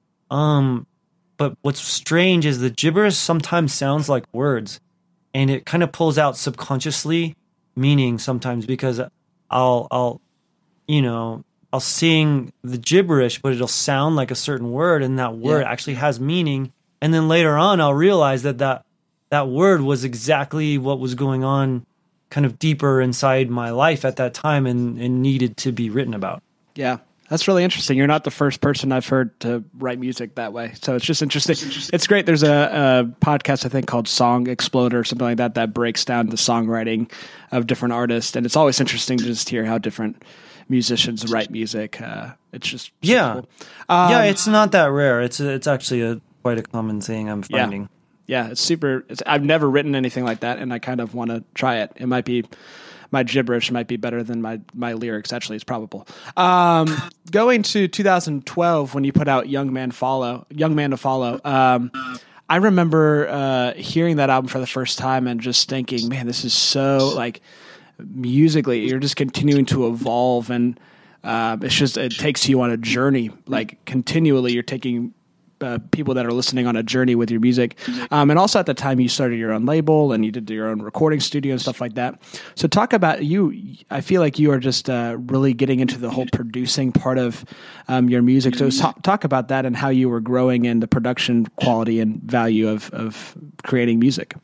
D: Um, but what's strange is the gibberish sometimes sounds like words, and it kind of pulls out subconsciously meaning sometimes, because I'll I'll you know I'll sing the gibberish, but it'll sound like a certain word, and that word
B: Yeah.
D: actually has meaning. And then later on, I'll realize that that, that word was exactly what was going on kind of deeper inside my life at that time and, and needed to be written about.
B: Yeah. That's really interesting. You're not the first person I've heard to write music that way. So it's just interesting. It's great. There's a, a podcast, I think, called Song Exploder or something like that, that breaks down the songwriting of different artists. And it's always interesting to just hear how different musicians write music. Uh, it's just so
D: Yeah.
B: cool.
D: yeah,
B: Um,
D: it's not that rare. It's a, it's actually a quite a common thing I'm
B: Yeah.
D: finding.
B: Yeah, it's super. It's, I've never written anything like that, and I kind of want to try it. It might be my gibberish might be better than my my lyrics. Actually, it's probable. Um, going to two thousand twelve when you put out "Young Man Follow," "Young Man to Follow." Um, I remember uh, hearing that album for the first time and just thinking, "Man, this is so like musically, you're just continuing to evolve, and uh, it's just it takes you on a journey. Like continually, you're taking." Uh, people that are listening on a journey with your music. Um, and also at the time you started your own label and you did your own recording studio and stuff like that. So talk about you, I feel like you are just uh, really getting into the whole producing part of um, your music. So talk, talk about that and how you were growing in the production quality and value of, of creating music.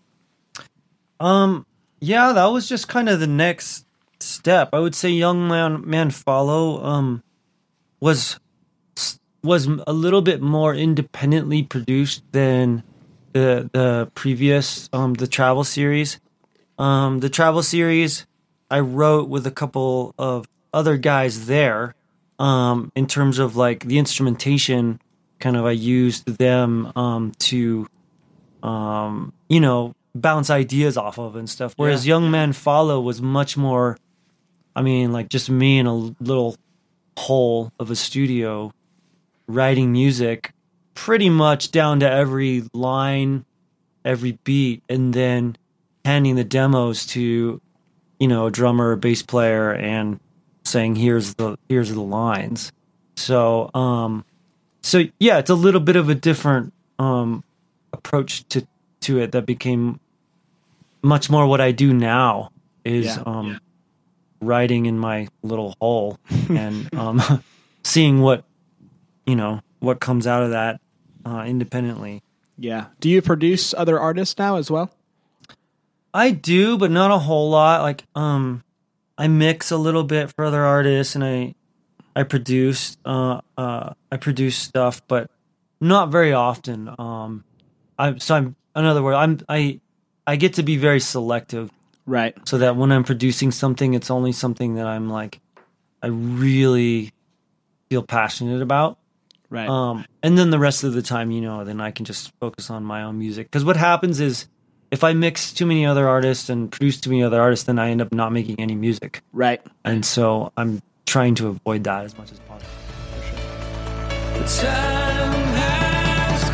D: Um, yeah, that was just kind of the next step. I would say Young Man, Man Follow um, was was a little bit more independently produced than the the previous um the travel series. Um the travel series I wrote with a couple of other guys there. Um in terms of like the instrumentation, kind of I used them um to um you know bounce ideas off of and stuff. Whereas
B: Yeah.
D: Young Man Follow was much more, I mean, like just me in a little hole of a studio writing music pretty much down to every line, every beat, and then handing the demos to, you know, a drummer or bass player and saying, here's the, here's the lines. So, um, so yeah, it's a little bit of a different, um, approach to, to it that became much more what I do now is,
B: Yeah.
D: um, yeah. writing in my little hole and, um, seeing what, you know, what comes out of that uh, independently.
B: Yeah. Do you produce other artists now as well?
D: I do, but not a whole lot. Like, um, I mix a little bit for other artists, and I, I produce, uh, uh, I produce stuff, but not very often. Um, I so I'm in other words, I'm I, I get to be very selective,
B: Right.
D: so that when I'm producing something, it's only something that I'm like, I really feel passionate about.
B: Right.
D: Um, and then the rest of the time, you know, then I can just focus on my own music. Because what happens is, if I mix too many other artists and produce too many other artists, then I end up not making any music.
B: right.
D: And so I'm trying to avoid that as much as possible.
A: The time has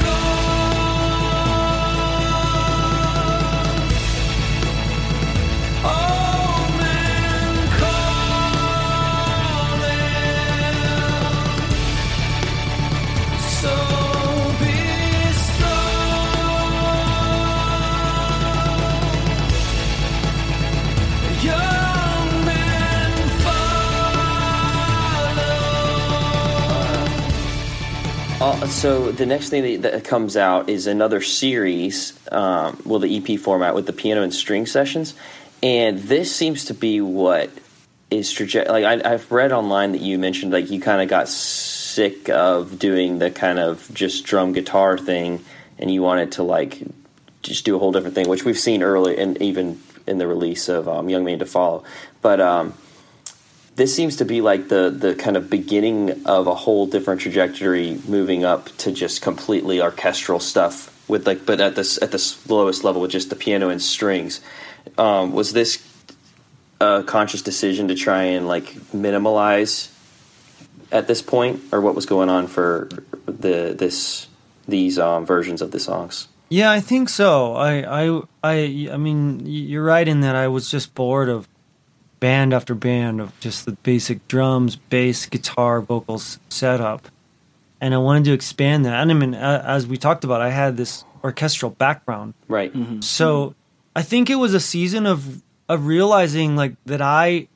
A: gone. Old man calling. So be strong. Young man follow.
C: Uh, so the next thing that, that comes out is another series, um, well, the E P format with the piano and string sessions, and this seems to be what is traje- like I, I've read online that you mentioned like you kind of got sick of doing the kind of just drum guitar thing, and you wanted to like just do a whole different thing, which we've seen early and even in the release of um, Young Man to Follow, but. Um, This seems to be like the, the kind of beginning of a whole different trajectory, moving up to just completely orchestral stuff with like, but at this at the lowest level with just the piano and strings. Um, was this a conscious decision to try and like minimalize at this point, or what was going on for the this these um, versions of the songs?
D: Yeah, I think so. I, I, I, I mean, you're right in that I was just bored of band after band of just the basic drums, bass, guitar, vocals setup, and I wanted to expand that. And I mean, as we talked about, I had this orchestral background,
C: Right.
D: so I think it was a season of of realizing like that I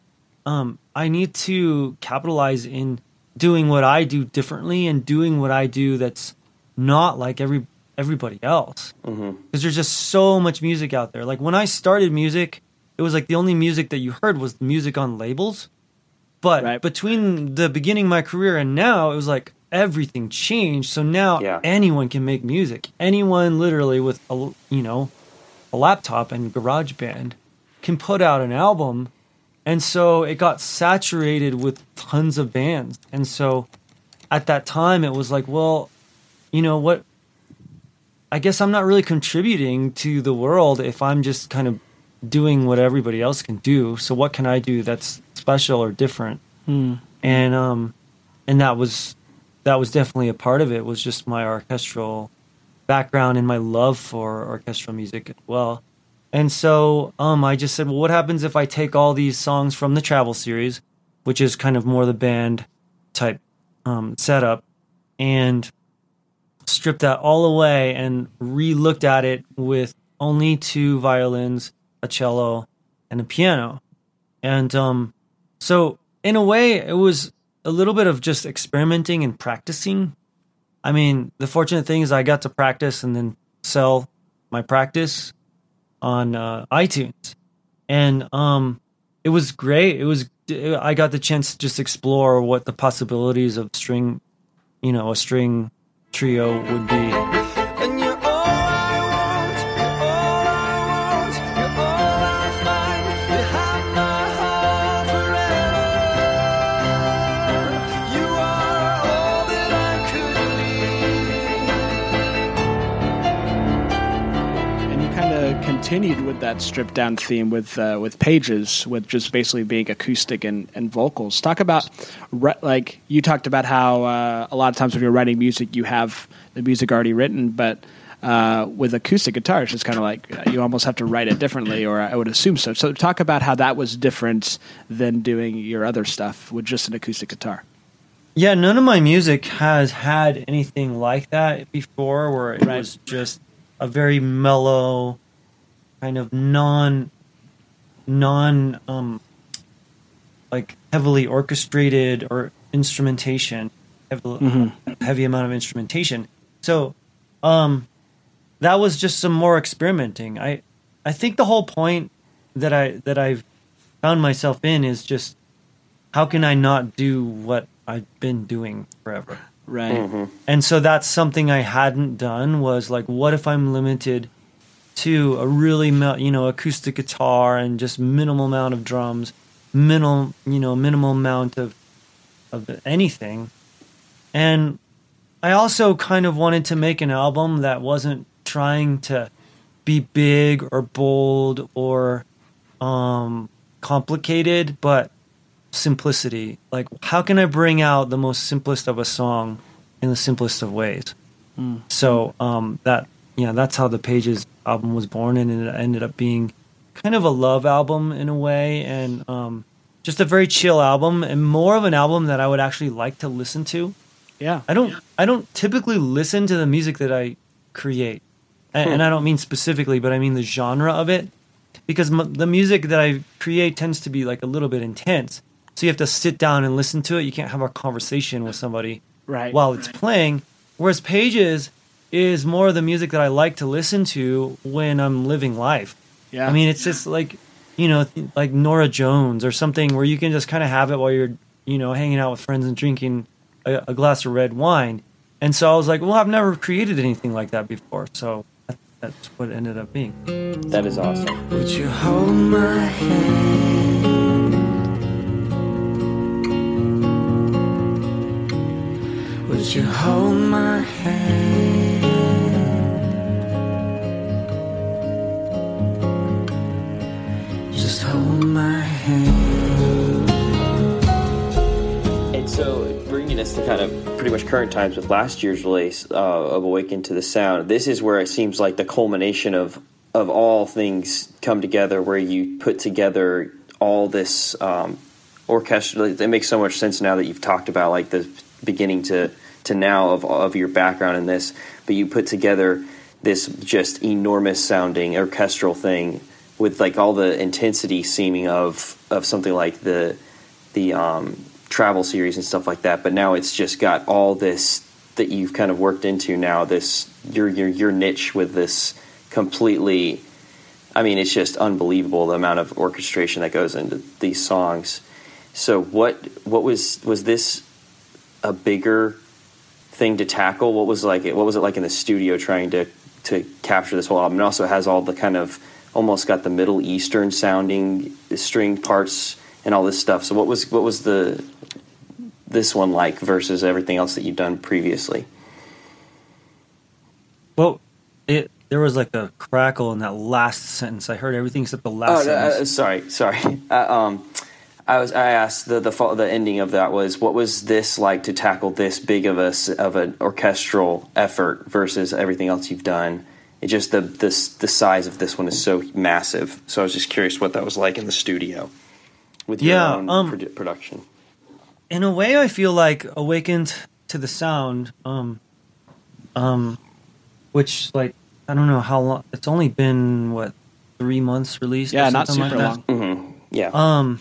D: um, I need to capitalize in doing what I do differently and doing what I do that's not like every everybody else. Because mm-hmm. there's just so much music out there. Like when I started music, it was like the only music that you heard was the music on labels. But right. between the beginning of my career and now, it was like everything changed. So now yeah. anyone can make music. Anyone literally with a, you know, a laptop and GarageBand can put out an album. And so it got saturated with tons of bands. And so at that time it was like, well, you know what? I guess I'm not really contributing to the world if I'm just kind of doing what everybody else can do. So what can I do that's special or different? Hmm. And um and that was that was definitely a part of it, was just my orchestral background and my love for orchestral music as well. And so um I just said, well, what happens if I take all these songs from the Travel series, which is kind of more the band type um setup, and strip that all away and re-looked at it with only two violins, a cello, and a piano. And um, so in a way, it was a little bit of just experimenting and practicing. I mean, the fortunate thing is I got to practice and then sell my practice on uh, iTunes. And um, it was great. It was I got the chance to just explore what the possibilities of string, you know, a string trio would be.
A: And you're all I want, you're all I want, you're all I find. You have my heart forever. You are all that I could need.
B: And you kind of continued with that stripped down theme with uh, with Pages, with just basically being acoustic and, and vocals. Talk about, like, you talked about how uh, a lot of times when you're writing music, you have the music already written, but uh, with acoustic guitar, it's just kind of like you almost have to write it differently, or I would assume so. So talk about how that was different than doing your other stuff with just an acoustic guitar.
D: Yeah, none of my music has had anything like that before, where it right. was just a very mellow, kind of non, non, um, like heavily orchestrated or instrumentation, heavy, mm-hmm. heavy amount of instrumentation. So, um, that was just some more experimenting. I, I think the whole point that I that I've found myself in is just how can I not do what I've been doing forever,
B: right?
C: Mm-hmm.
D: And so that's something I hadn't done, was like, what if I'm limited to a really, you know, acoustic guitar and just minimal amount of drums, minimal, you know, minimal amount of of anything. And I also kind of wanted to make an album that wasn't trying to be big or bold or um, complicated, but simplicity. Like, how can I bring out the most simplest of a song in the simplest of ways? Mm. So um, that, yeah, that's how the Pages album was born, and it ended up being kind of a love album in a way, and um, just a very chill album, and more of an album that I would actually like to listen to.
B: Yeah,
D: I don't. I don't typically listen to the music that I create, and, and I don't mean specifically, but I mean the genre of it, because m- the music that I create tends to be like a little bit intense. So you have to sit down and listen to it. You can't have a conversation with somebody
B: right
D: while it's playing. Whereas Pages is more of the music that I like to listen to when I'm living life.
B: Yeah,
D: I mean, it's just like, you know, like Norah Jones or something, where you can just kind of have it while you're, you know, hanging out with friends and drinking a, a glass of red wine. And so I was like, well, I've never created anything like that before. So that, that's what it ended up being.
C: That is awesome.
A: Would you hold my hand? Would you hold my hand? Just hold my hand.
C: And so, bringing us to kind of pretty much current times with last year's release uh, of Awaken to the Sound, this is where it seems like the culmination of, of all things come together, where you put together all this um, orchestral. It makes so much sense now that you've talked about like the beginning to to now of of your background in this, but you put together this just enormous sounding orchestral thing with like all the intensity seeming of of something like the the um, travel series and stuff like that. But now it's just got all this that you've kind of worked into now. This your your your niche with this completely. I mean, it's just unbelievable the amount of orchestration that goes into these songs. So what what was was this a bigger thing to tackle? What was like what was it like in the studio trying to to capture this whole album? It also has all the kind of almost got the Middle Eastern sounding string parts and all this stuff. So what was what was the this one like versus everything else that you've done previously?
D: Well, it there was like a crackle in that last sentence. I heard everything except the last
C: oh,
D: sentence.
C: Uh, sorry, sorry. Uh, um, I was. I asked the the the ending of that was what was this like to tackle this big of a of an orchestral effort versus everything else you've done. It just the this the size of this one is so massive. So I was just curious what that was like in the studio with your
D: yeah,
C: own
D: um,
C: produ- production.
D: In a way, I feel like Awakened to the Sound, um, um, which like I don't know how long. It's only been what three months released.
B: Yeah,
D: or
B: not
D: something
B: super
D: like that.
B: long.
C: Mm-hmm. Yeah.
D: Um,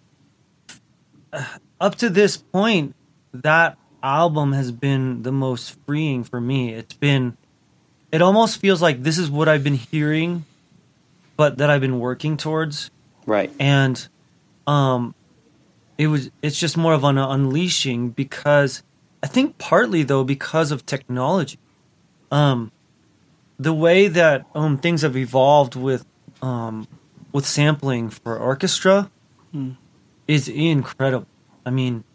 D: up to this point, that album has been the most freeing for me. It's been, it almost feels like this is what I've been hearing, but that I've been working towards.
C: Right.
D: And, um, it was, it's just more of an unleashing because I think partly though, because of technology, um, the way that, um, things have evolved with, um, with sampling for orchestra
B: Hmm.
D: is incredible. I mean,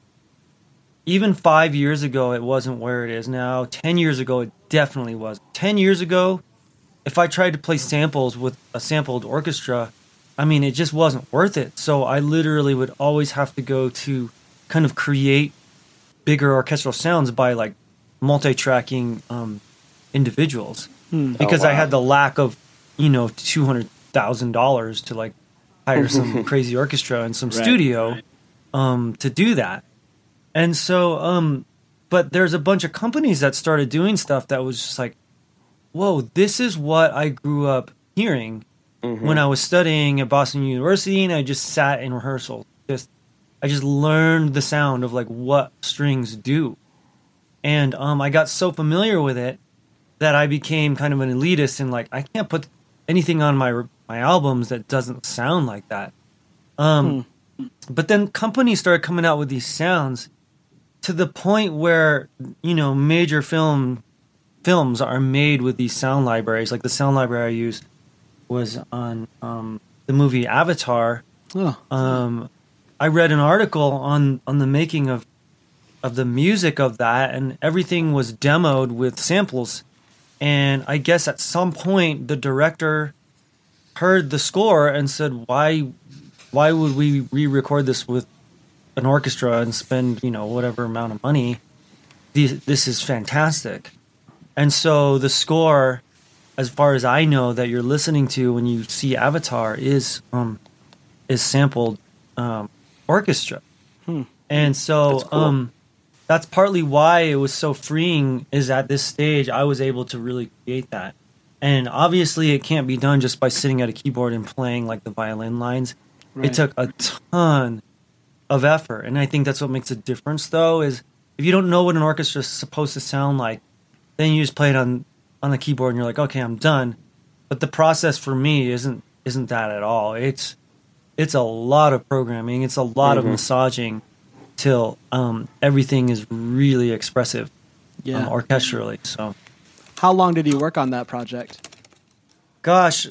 D: even five years ago, it wasn't where it is now. Ten years ago, it definitely was. Ten years ago, if I tried to play samples with a sampled orchestra, I mean, it just wasn't worth it. So I literally would always have to go to kind of create bigger orchestral sounds by like multi-tracking um, individuals.
B: Hmm.
D: Because
C: Oh, wow.
D: I had the lack of, you know, two hundred thousand dollars to like hire some crazy orchestra and some
B: Right,
D: studio
B: right.
D: um, to do that. And so, um, but there's a bunch of companies that started doing stuff that was just like, whoa, this is what I grew up hearing
C: Mm-hmm.
D: when I was studying at Boston University, and I just sat in rehearsal. Just, I just learned the sound of like what strings do. And um, I got so familiar with it that I became kind of an elitist and like, I can't put anything on my my albums that doesn't sound like that. Um,
B: Hmm.
D: But then companies started coming out with these sounds to the point where, you know, major film films are made with these sound libraries. Like the sound library I used was on um, the movie Avatar.
B: Oh.
D: Um, I read an article on, on the making of of the music of that, and everything was demoed with samples. And I guess at some point the director heard the score and said, "Why, why would we re-record this with an orchestra and spend, you know, whatever amount of money? These, this is fantastic." And so the score, as far as I know, that you're listening to when you see Avatar is um, is sampled um, orchestra.
B: Hmm.
D: And so
C: That's cool.
D: um, that's partly why it was so freeing. Is at this stage I was able to really create that. And obviously, it can't be done just by sitting at a keyboard and playing like the violin lines.
B: Right.
D: It took a ton of effort, and I think that's what makes a difference. Though, is if you don't know what an orchestra is supposed to sound like, then you just play it on on the keyboard, and you're like, okay, I'm done. But the process for me isn't isn't that at all. It's it's a lot of programming. It's a lot
C: Mm-hmm.
D: of massaging till um, everything is really expressive,
B: Yeah.
D: um, orchestrally. So.
B: How long did you work on that project?
D: Gosh,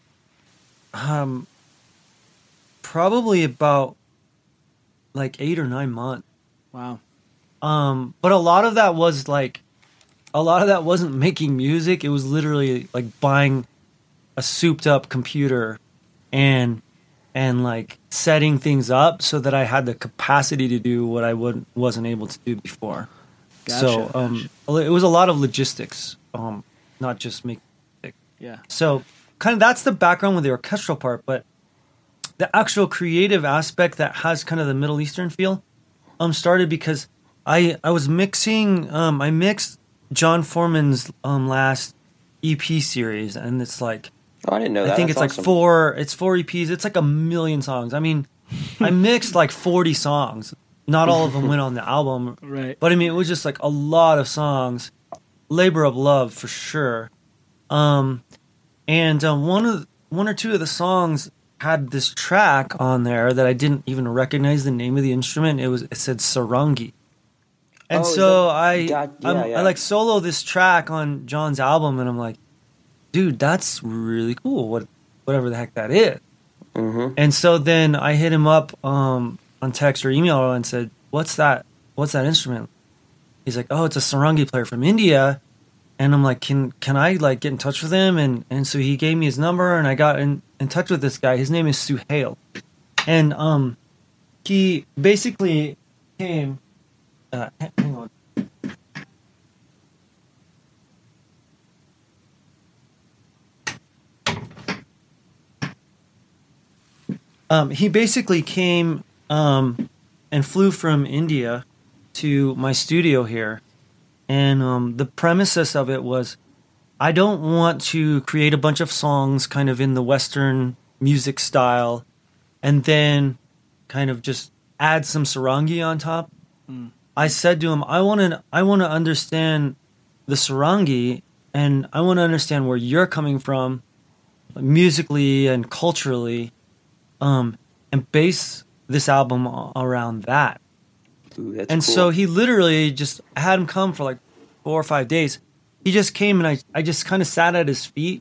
D: um, probably about like eight or nine months.
B: Wow.
D: Um, but a lot of that was like, a lot of that wasn't making music. It was literally like buying a souped up computer and and like setting things up so that I had the capacity to do what I would wasn't able to do before. So
B: Gotcha.
D: um, it was a lot of logistics, um, not just making music.
B: Yeah.
D: So kind of that's the background with the orchestral part, but the actual creative aspect that has kind of the Middle Eastern feel um started because I I was mixing um I mixed John Foreman's um last E P series, and it's like
C: Oh, I didn't know that.
D: I think
C: That's
D: it's
C: awesome.
D: like four it's four E Ps. It's like a million songs. I mean, I mixed like forty songs. Not all of them went on the album.
B: Right.
D: But I mean, it was just like a lot of songs. Labor of love for sure. Um, and um, one of one or two of the songs had this track on there that I didn't even recognize the name of the instrument. It was it said sarangi. And
C: Oh, is
D: so
C: that-
D: I
C: God, yeah,
D: I'm-
C: yeah.
D: I like solo this track on John's album, and I'm like, dude, that's really cool. What whatever the heck that is.
C: Mm-hmm.
D: And so then I hit him up um, on text or email and said, "What's that? What's that instrument?" He's like, "Oh, it's a sarangi player from India." And I'm like, "Can can I like get in touch with him?" And and so he gave me his number, and I got in, in touch with this guy. His name is Suhail, and um, he basically came. Uh, hang on. Um, he basically came um, and flew from India to my studio here. And um, the premises of it was, I don't want to create a bunch of songs kind of in the Western music style and then kind of just add some sarangi on top. Mm. I said to him, I want to I want to understand the sarangi, and I want to understand where you're coming from musically and culturally. Um, and base this album around that.
C: Ooh, that's
D: and
C: cool.
D: so he literally just had him come for like four or five days. He just came and I, I just kind of sat at his feet.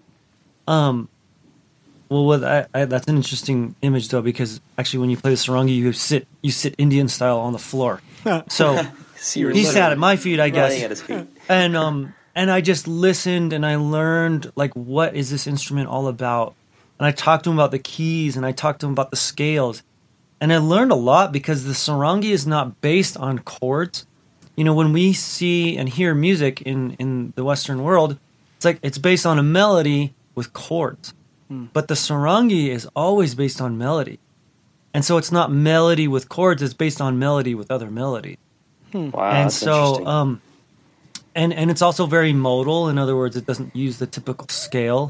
D: Um, well, with I, I, that's an interesting image though, because actually when you play the sarangi, you sit you sit Indian style on the floor. So
C: So you were
D: he
C: literally
D: sat at my feet, I guess.
C: lying at his feet.
D: And um and I just listened and I learned like what is this instrument all about. And I talked to him about the keys, and I talked to him about the scales. And I learned a lot because the sarangi is not based on chords. You know, when we see and hear music in, in the Western world, it's like it's based on a melody with chords. Hmm. But the sarangi is always based on melody. And so it's not melody with chords, it's based on melody with other melodies.
C: Wow,
D: and
C: that's
D: so
C: interesting.
D: um and and it's also very modal. In other words, it doesn't use the typical scale.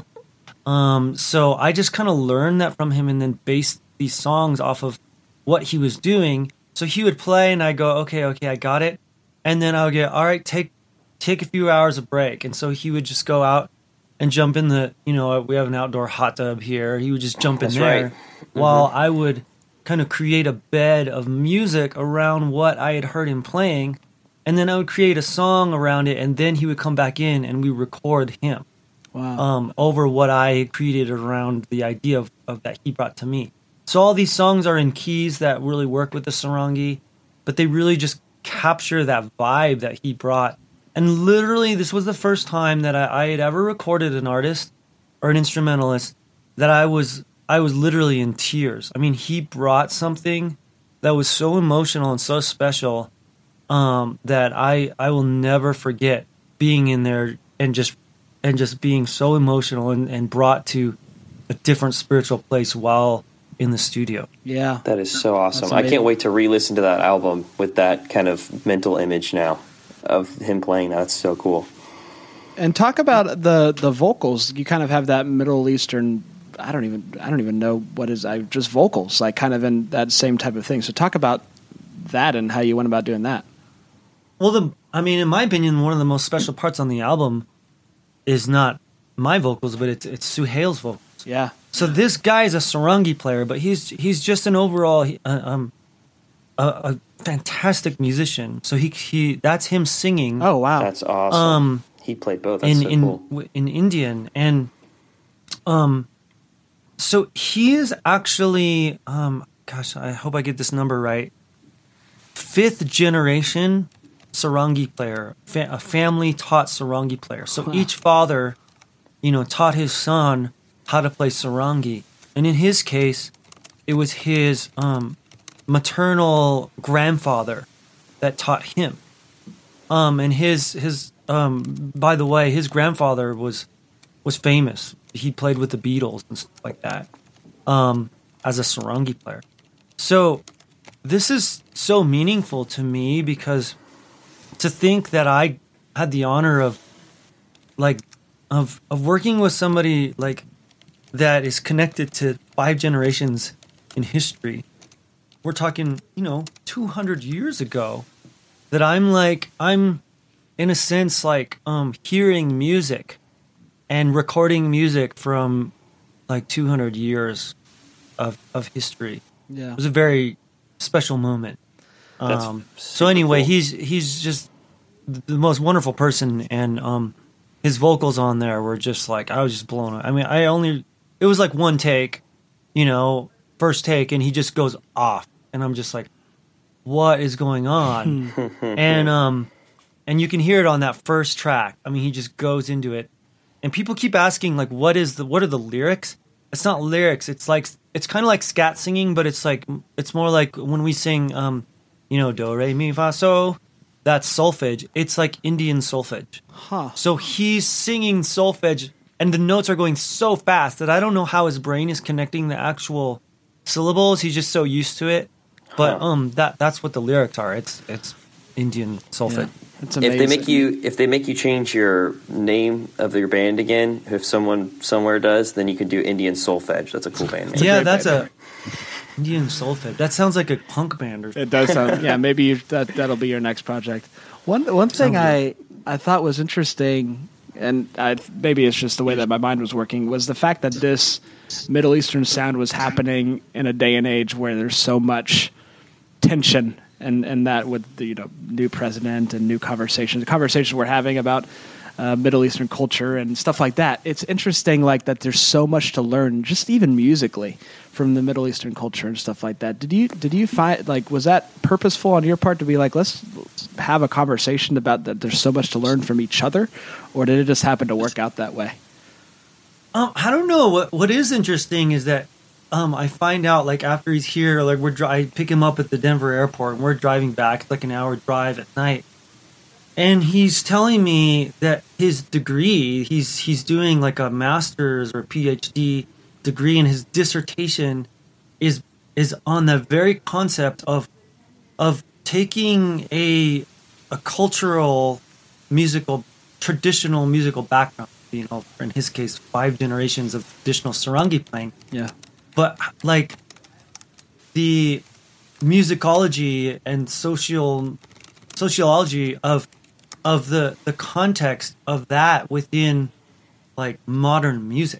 D: Um, so I just kind of learned that from him and then based these songs off of what he was doing. So he would play and I go, okay, okay, I got it. And then I would get, all right, take, take a few hours of break. And so he would just go out and jump in the, you know, we have an outdoor hot tub here. He would just jump in
C: That's
D: there
C: right. Mm-hmm.
D: while I would kind of create a bed of music around what I had heard him playing. And then I would create a song around it. And then he would come back in and we record him.
B: Wow.
D: Um, over what I created around the idea of, of that he brought to me. So all these songs are in keys that really work with the sarangi, but they really just capture that vibe that he brought. And literally, this was the first time that I, I had ever recorded an artist or an instrumentalist that I was I was literally in tears. I mean, he brought something that was so emotional and so special um, that I I will never forget being in there and just. And just being so emotional and, and brought to a different spiritual place while in the studio.
B: Yeah.
C: That is so awesome.
B: That's
C: I
B: amazing.
C: can't wait to re-listen to that album with that kind of mental image now of him playing. That's so cool.
B: And talk about the the vocals. You kind of have that Middle Eastern. I don't even. I don't even know what is. I just vocals, like kind of in that same type of thing. So talk about that and how you went about doing that.
D: Well, the I mean, in my opinion, one of the most special parts on the album is not my vocals, but it's it's Suhail's vocals.
B: Yeah.
D: So this guy is a sarangi player, but he's he's just an overall uh, um a, a fantastic musician. So he he that's him singing.
B: Oh wow.
C: That's awesome.
D: Um,
C: he played both. That's
D: in
C: so
D: in
C: cool.
D: w- in Indian and um so he is actually um gosh, I hope I get this number right. Fifth generation sarangi player, fa- a family taught sarangi player. So
B: Wow.
D: each father, you know, taught his son how to play sarangi. And in his case, it was his um maternal grandfather that taught him. Um, and his his um, by the way, his grandfather was was famous. He played with the Beatles and stuff like that um, as a sarangi player. So this is so meaningful to me because to think that I had the honor of like of of working with somebody like that is connected to five generations in history we're talking, you know, two hundred years ago, that I'm like, I'm in a sense like um, hearing music and recording music from like two hundred years of, of history.
B: Yeah.
D: It was a very special moment.
C: That's
D: Um, so
C: super
D: anyway,
C: cool.
D: he's he's just the most wonderful person, and um, his vocals on there were just like, I was just blown away. I mean, I only it was like one take, you know, first take, and he just goes off, and I'm just like, what is going on? and um, and you can hear it on that first track. I mean, he just goes into it, and people keep asking like, what is the what are the lyrics? It's not lyrics. It's like it's kind of like scat singing, but it's like it's more like when we sing, um, you know, do re mi fa so. That's solfege. It's like Indian solfege.
B: Huh.
D: So he's singing solfege, and the notes are going so fast that I don't know how his brain is connecting the actual syllables. He's just so used to it. But
C: Huh.
D: um, that that's what the lyrics are. It's it's Indian solfege.
B: It's
C: If
B: amazing.
C: they make you if they make you change your name of your band again, if someone somewhere does, then you can do Indian Solfege. That's a cool band name.
D: Yeah,
B: great
D: that's
B: band.
D: a Indian solfege. That sounds like a punk band or something.
B: It does sound. Yeah, maybe you, that that'll be your next project. One one thing
D: Sounds
B: I I thought was interesting, and I, maybe it's just the way that my mind was working, was the fact that this Middle Eastern sound was happening in a day and age where there's so much tension, and, and that with the you know new president and new conversations, the conversations we're having about uh, Middle Eastern culture and stuff like that. It's interesting, like that. There's so much to learn, just even musically, from the Middle Eastern culture and stuff like that. Did you did you find like was that purposeful on your part to be like, let's have a conversation about that? There's so much to learn from each other, or did it just happen to work out that way?
D: Um, I don't know. What What is interesting is that um, I find out like after he's here, like we're dri- I pick him up at the Denver airport, and we're driving back. It's like an hour drive at night, and he's telling me that his degree, he's he's doing like a master's or PhD degree, and his dissertation is is on the very concept of of taking a a cultural musical traditional musical background. You know, in his case, five generations of traditional sarangi playing.
B: Yeah,
D: But like the musicology and social sociology of of the the context of that within like modern music,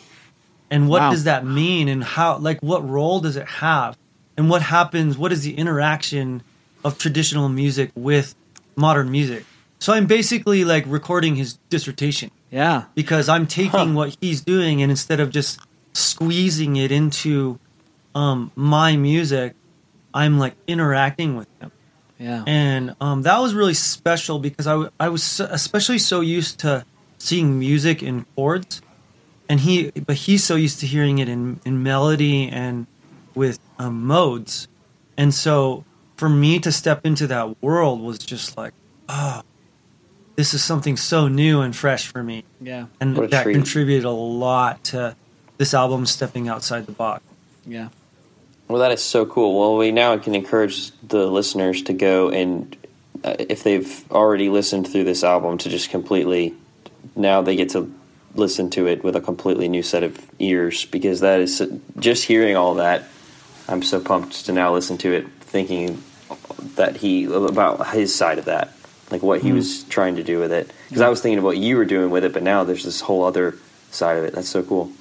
D: and what
B: Wow.
D: does that mean, and how like what role does it have, and what happens? What is the interaction of traditional music with modern music? So I'm basically like recording his dissertation.
B: yeah,
D: Because I'm taking
C: Huh.
D: what he's doing, and instead of just squeezing it into um, my music, I'm like interacting with him.
B: yeah,
D: And um, that was really special because I, w- I was so, especially so used to seeing music in chords, and he but he's so used to hearing it in, in melody and with um, modes. And so for me to step into that world was just like, oh, this is something so new and fresh for me.
B: yeah,
D: And
C: What a
D: that
C: treat.
D: contributed a lot to this album stepping outside the box.
B: yeah.
C: Well, that is so cool. Well, we now can encourage the listeners to go and, uh, if they've already listened through this album, to just completely, now they get to listen to it with a completely new set of ears, because that is, just hearing all that, I'm so pumped to now listen to it, thinking that he, about his side of that, like what he
B: Mm.
C: was trying to do with it. Because I was thinking of what you were doing with it, but now there's this whole other side of it. That's so cool.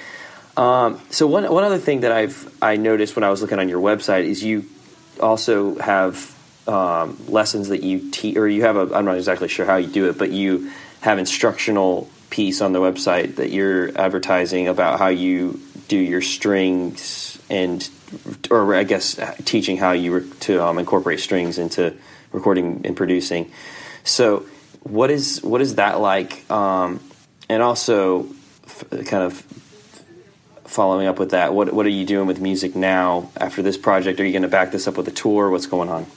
C: Um, so one one other thing that I've I noticed when I was looking on your website is you also have um, lessons that you teach, or you have a, I'm not exactly sure how you do it, but you have instructional piece on the website that you're advertising about how you do your strings and, or I guess teaching how you re- to um, incorporate strings into recording and producing. So what is what is that like? Um, and also f- kind of following up with that, what what are you doing with music now after this project? Are you going to back this up with a tour? What's going on?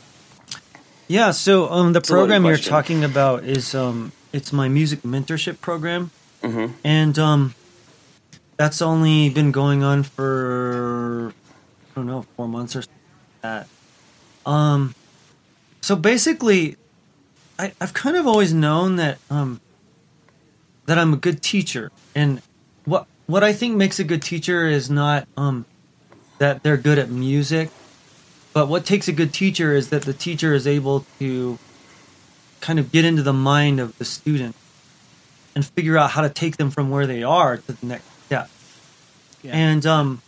D: Yeah, so um, the
C: It's a loaded
D: program you're
C: question.
D: talking about is um, it's my music mentorship program,
C: Mm-hmm.
D: and um, that's only been going on for I don't know four months or something like that. Um, so basically, I, I've kind of always known that um, that I'm a good teacher, and what what I think makes a good teacher is not um, that they're good at music, But what takes a good teacher is that the teacher is able to kind of get into the mind of the student and figure out how to take them from where they are to the next step. Yeah. And um,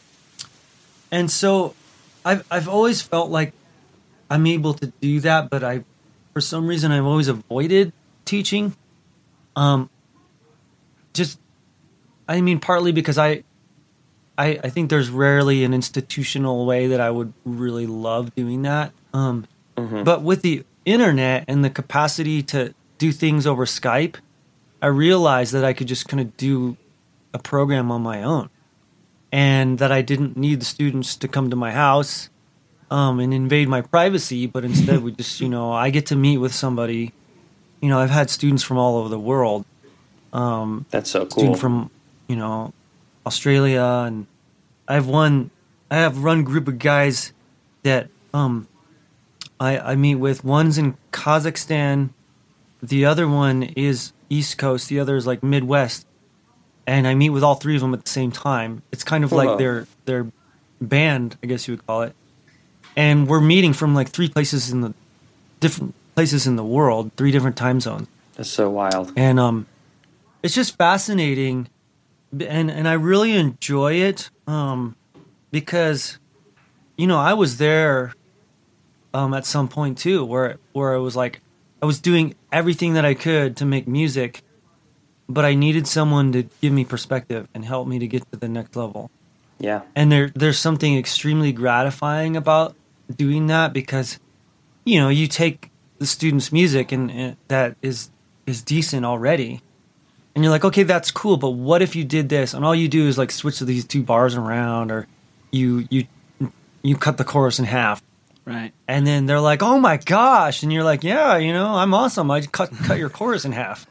D: and so I've I've always felt like I'm able to do that, but I, for some reason, I've always avoided teaching. Um, just, I mean, partly because I, I, I think there's rarely an institutional way that I would really love doing that. Um, mm-hmm. But with the internet and the capacity to do things over Skype, I realized that I could just kind of do a program on my own, and that I didn't need the students to come to my house um, and invade my privacy, but instead we just, you know, I get to meet with somebody. You know, I've had students from all over the world. Um,
C: That's so cool.
D: Student from, you know, Australia, and I have one. I have one group of guys that um, I, I meet with. One's in Kazakhstan, the other one is East Coast, the other is like Midwest, and I meet with all three of them at the same time. It's kind of
C: Whoa.
D: like their their band, I guess you would call it, and we're meeting from like three places in the different places in the world, three different time zones.
C: That's so wild,
D: and um, it's just fascinating. And and I really enjoy it um, because, you know, I was there um, at some point too, where where I was like, I was doing everything that I could to make music, but I needed someone to give me perspective and help me to get to the next level.
C: Yeah.
D: And there there's something extremely gratifying about doing that, because, you know, you take the student's music and, and that is is decent already. And you're like, okay, that's cool, but what if you did this? And all you do is like switch these two bars around, or you you you cut the chorus in half.
B: Right.
D: And then they're like, oh my gosh. And you're like, yeah, you know, I'm awesome. I cut cut your chorus in half.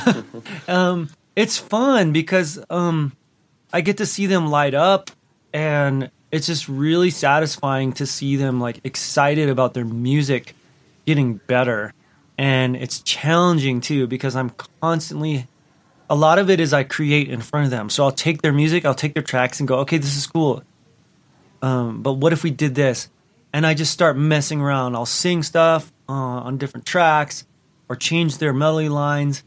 D: um, it's fun because um, I get to see them light up, and it's just really satisfying to see them like excited about their music getting better. And it's challenging too, because I'm constantly... A lot of it is I create in front of them. So I'll take their music, I'll take their tracks and go, okay, this is cool. Um, but what if we did this? And I just start messing around. I'll sing stuff uh, on different tracks, or change their melody lines.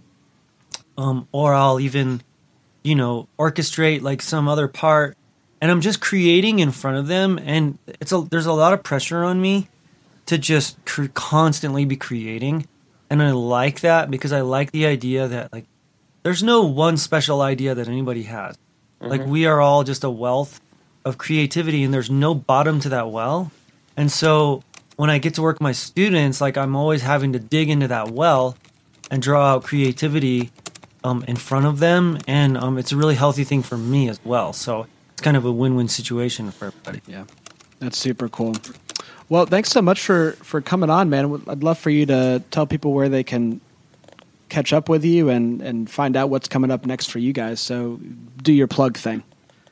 D: Um, or I'll even, you know, orchestrate like some other part. And I'm just creating in front of them. And it's a, there's a lot of pressure on me to just cr- constantly be creating. And I like that, because I like the idea that like, there's no one special idea that anybody has. Mm-hmm. Like, we are all just a wealth of creativity, and there's no bottom to that well. And so when I get to work with my students, like, I'm always having to dig into that well and draw out creativity um, in front of them. And um, it's a really healthy thing for me as well. So it's kind of a win-win situation for everybody.
B: Yeah, that's super cool. Well, thanks so much for, for coming on, man. I'd love for you to tell people where they can catch up with you and, and find out what's coming up next for you guys. So do your plug thing.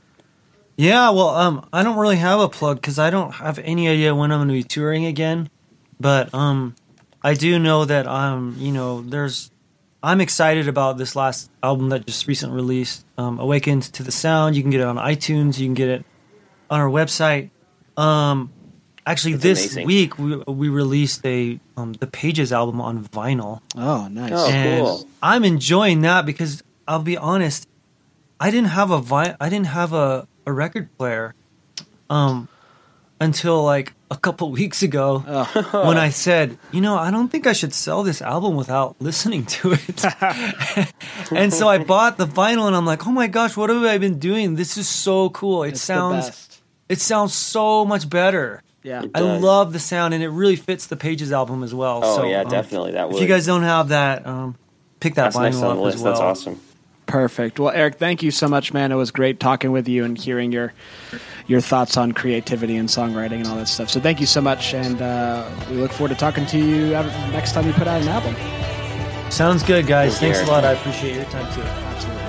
D: Yeah, well, um, I don't really have a plug because I don't have any idea when I'm going to be touring again. But um, I do know that um, you know, there's. I'm excited about this last album that just recently released, um, "Awakened to the Sound." You can get it on iTunes. You can get it on our website. Um, actually,
C: That's
D: this
C: amazing.
D: week we we released a um, the Pages album on vinyl.
B: Oh, nice.
C: Oh,
D: And
C: cool.
D: I'm enjoying that because I'll be honest, I didn't have a vi- I didn't have a, a record player um, until like a couple weeks ago
B: Oh.
D: when I said, you know, I don't think I should sell this album without listening to it. And so I bought the vinyl, and I'm like, oh my gosh, what have I been doing? This is so cool. It
B: It's the
D: sounds
B: best.
D: it sounds so much better.
B: Yeah.
C: It
D: I
C: does.
D: love the sound, and it really fits the Pages album as well.
C: Oh,
D: so,
C: yeah,
D: um,
C: definitely. That would.
D: If you guys don't have that, um, pick that
C: That's next
D: vinyl
C: on
D: up
C: the list.
D: as well.
C: That's awesome.
B: Perfect. Well, Eric, thank you so much, man. It was great talking with you and hearing your your thoughts on creativity and songwriting and all that stuff. So thank you so much, and uh, we look forward to talking to you next time you put out an album.
D: Sounds good, guys.
C: Thank you,
D: Thanks a
C: Eric.
D: lot. I appreciate your time too.
B: Absolutely.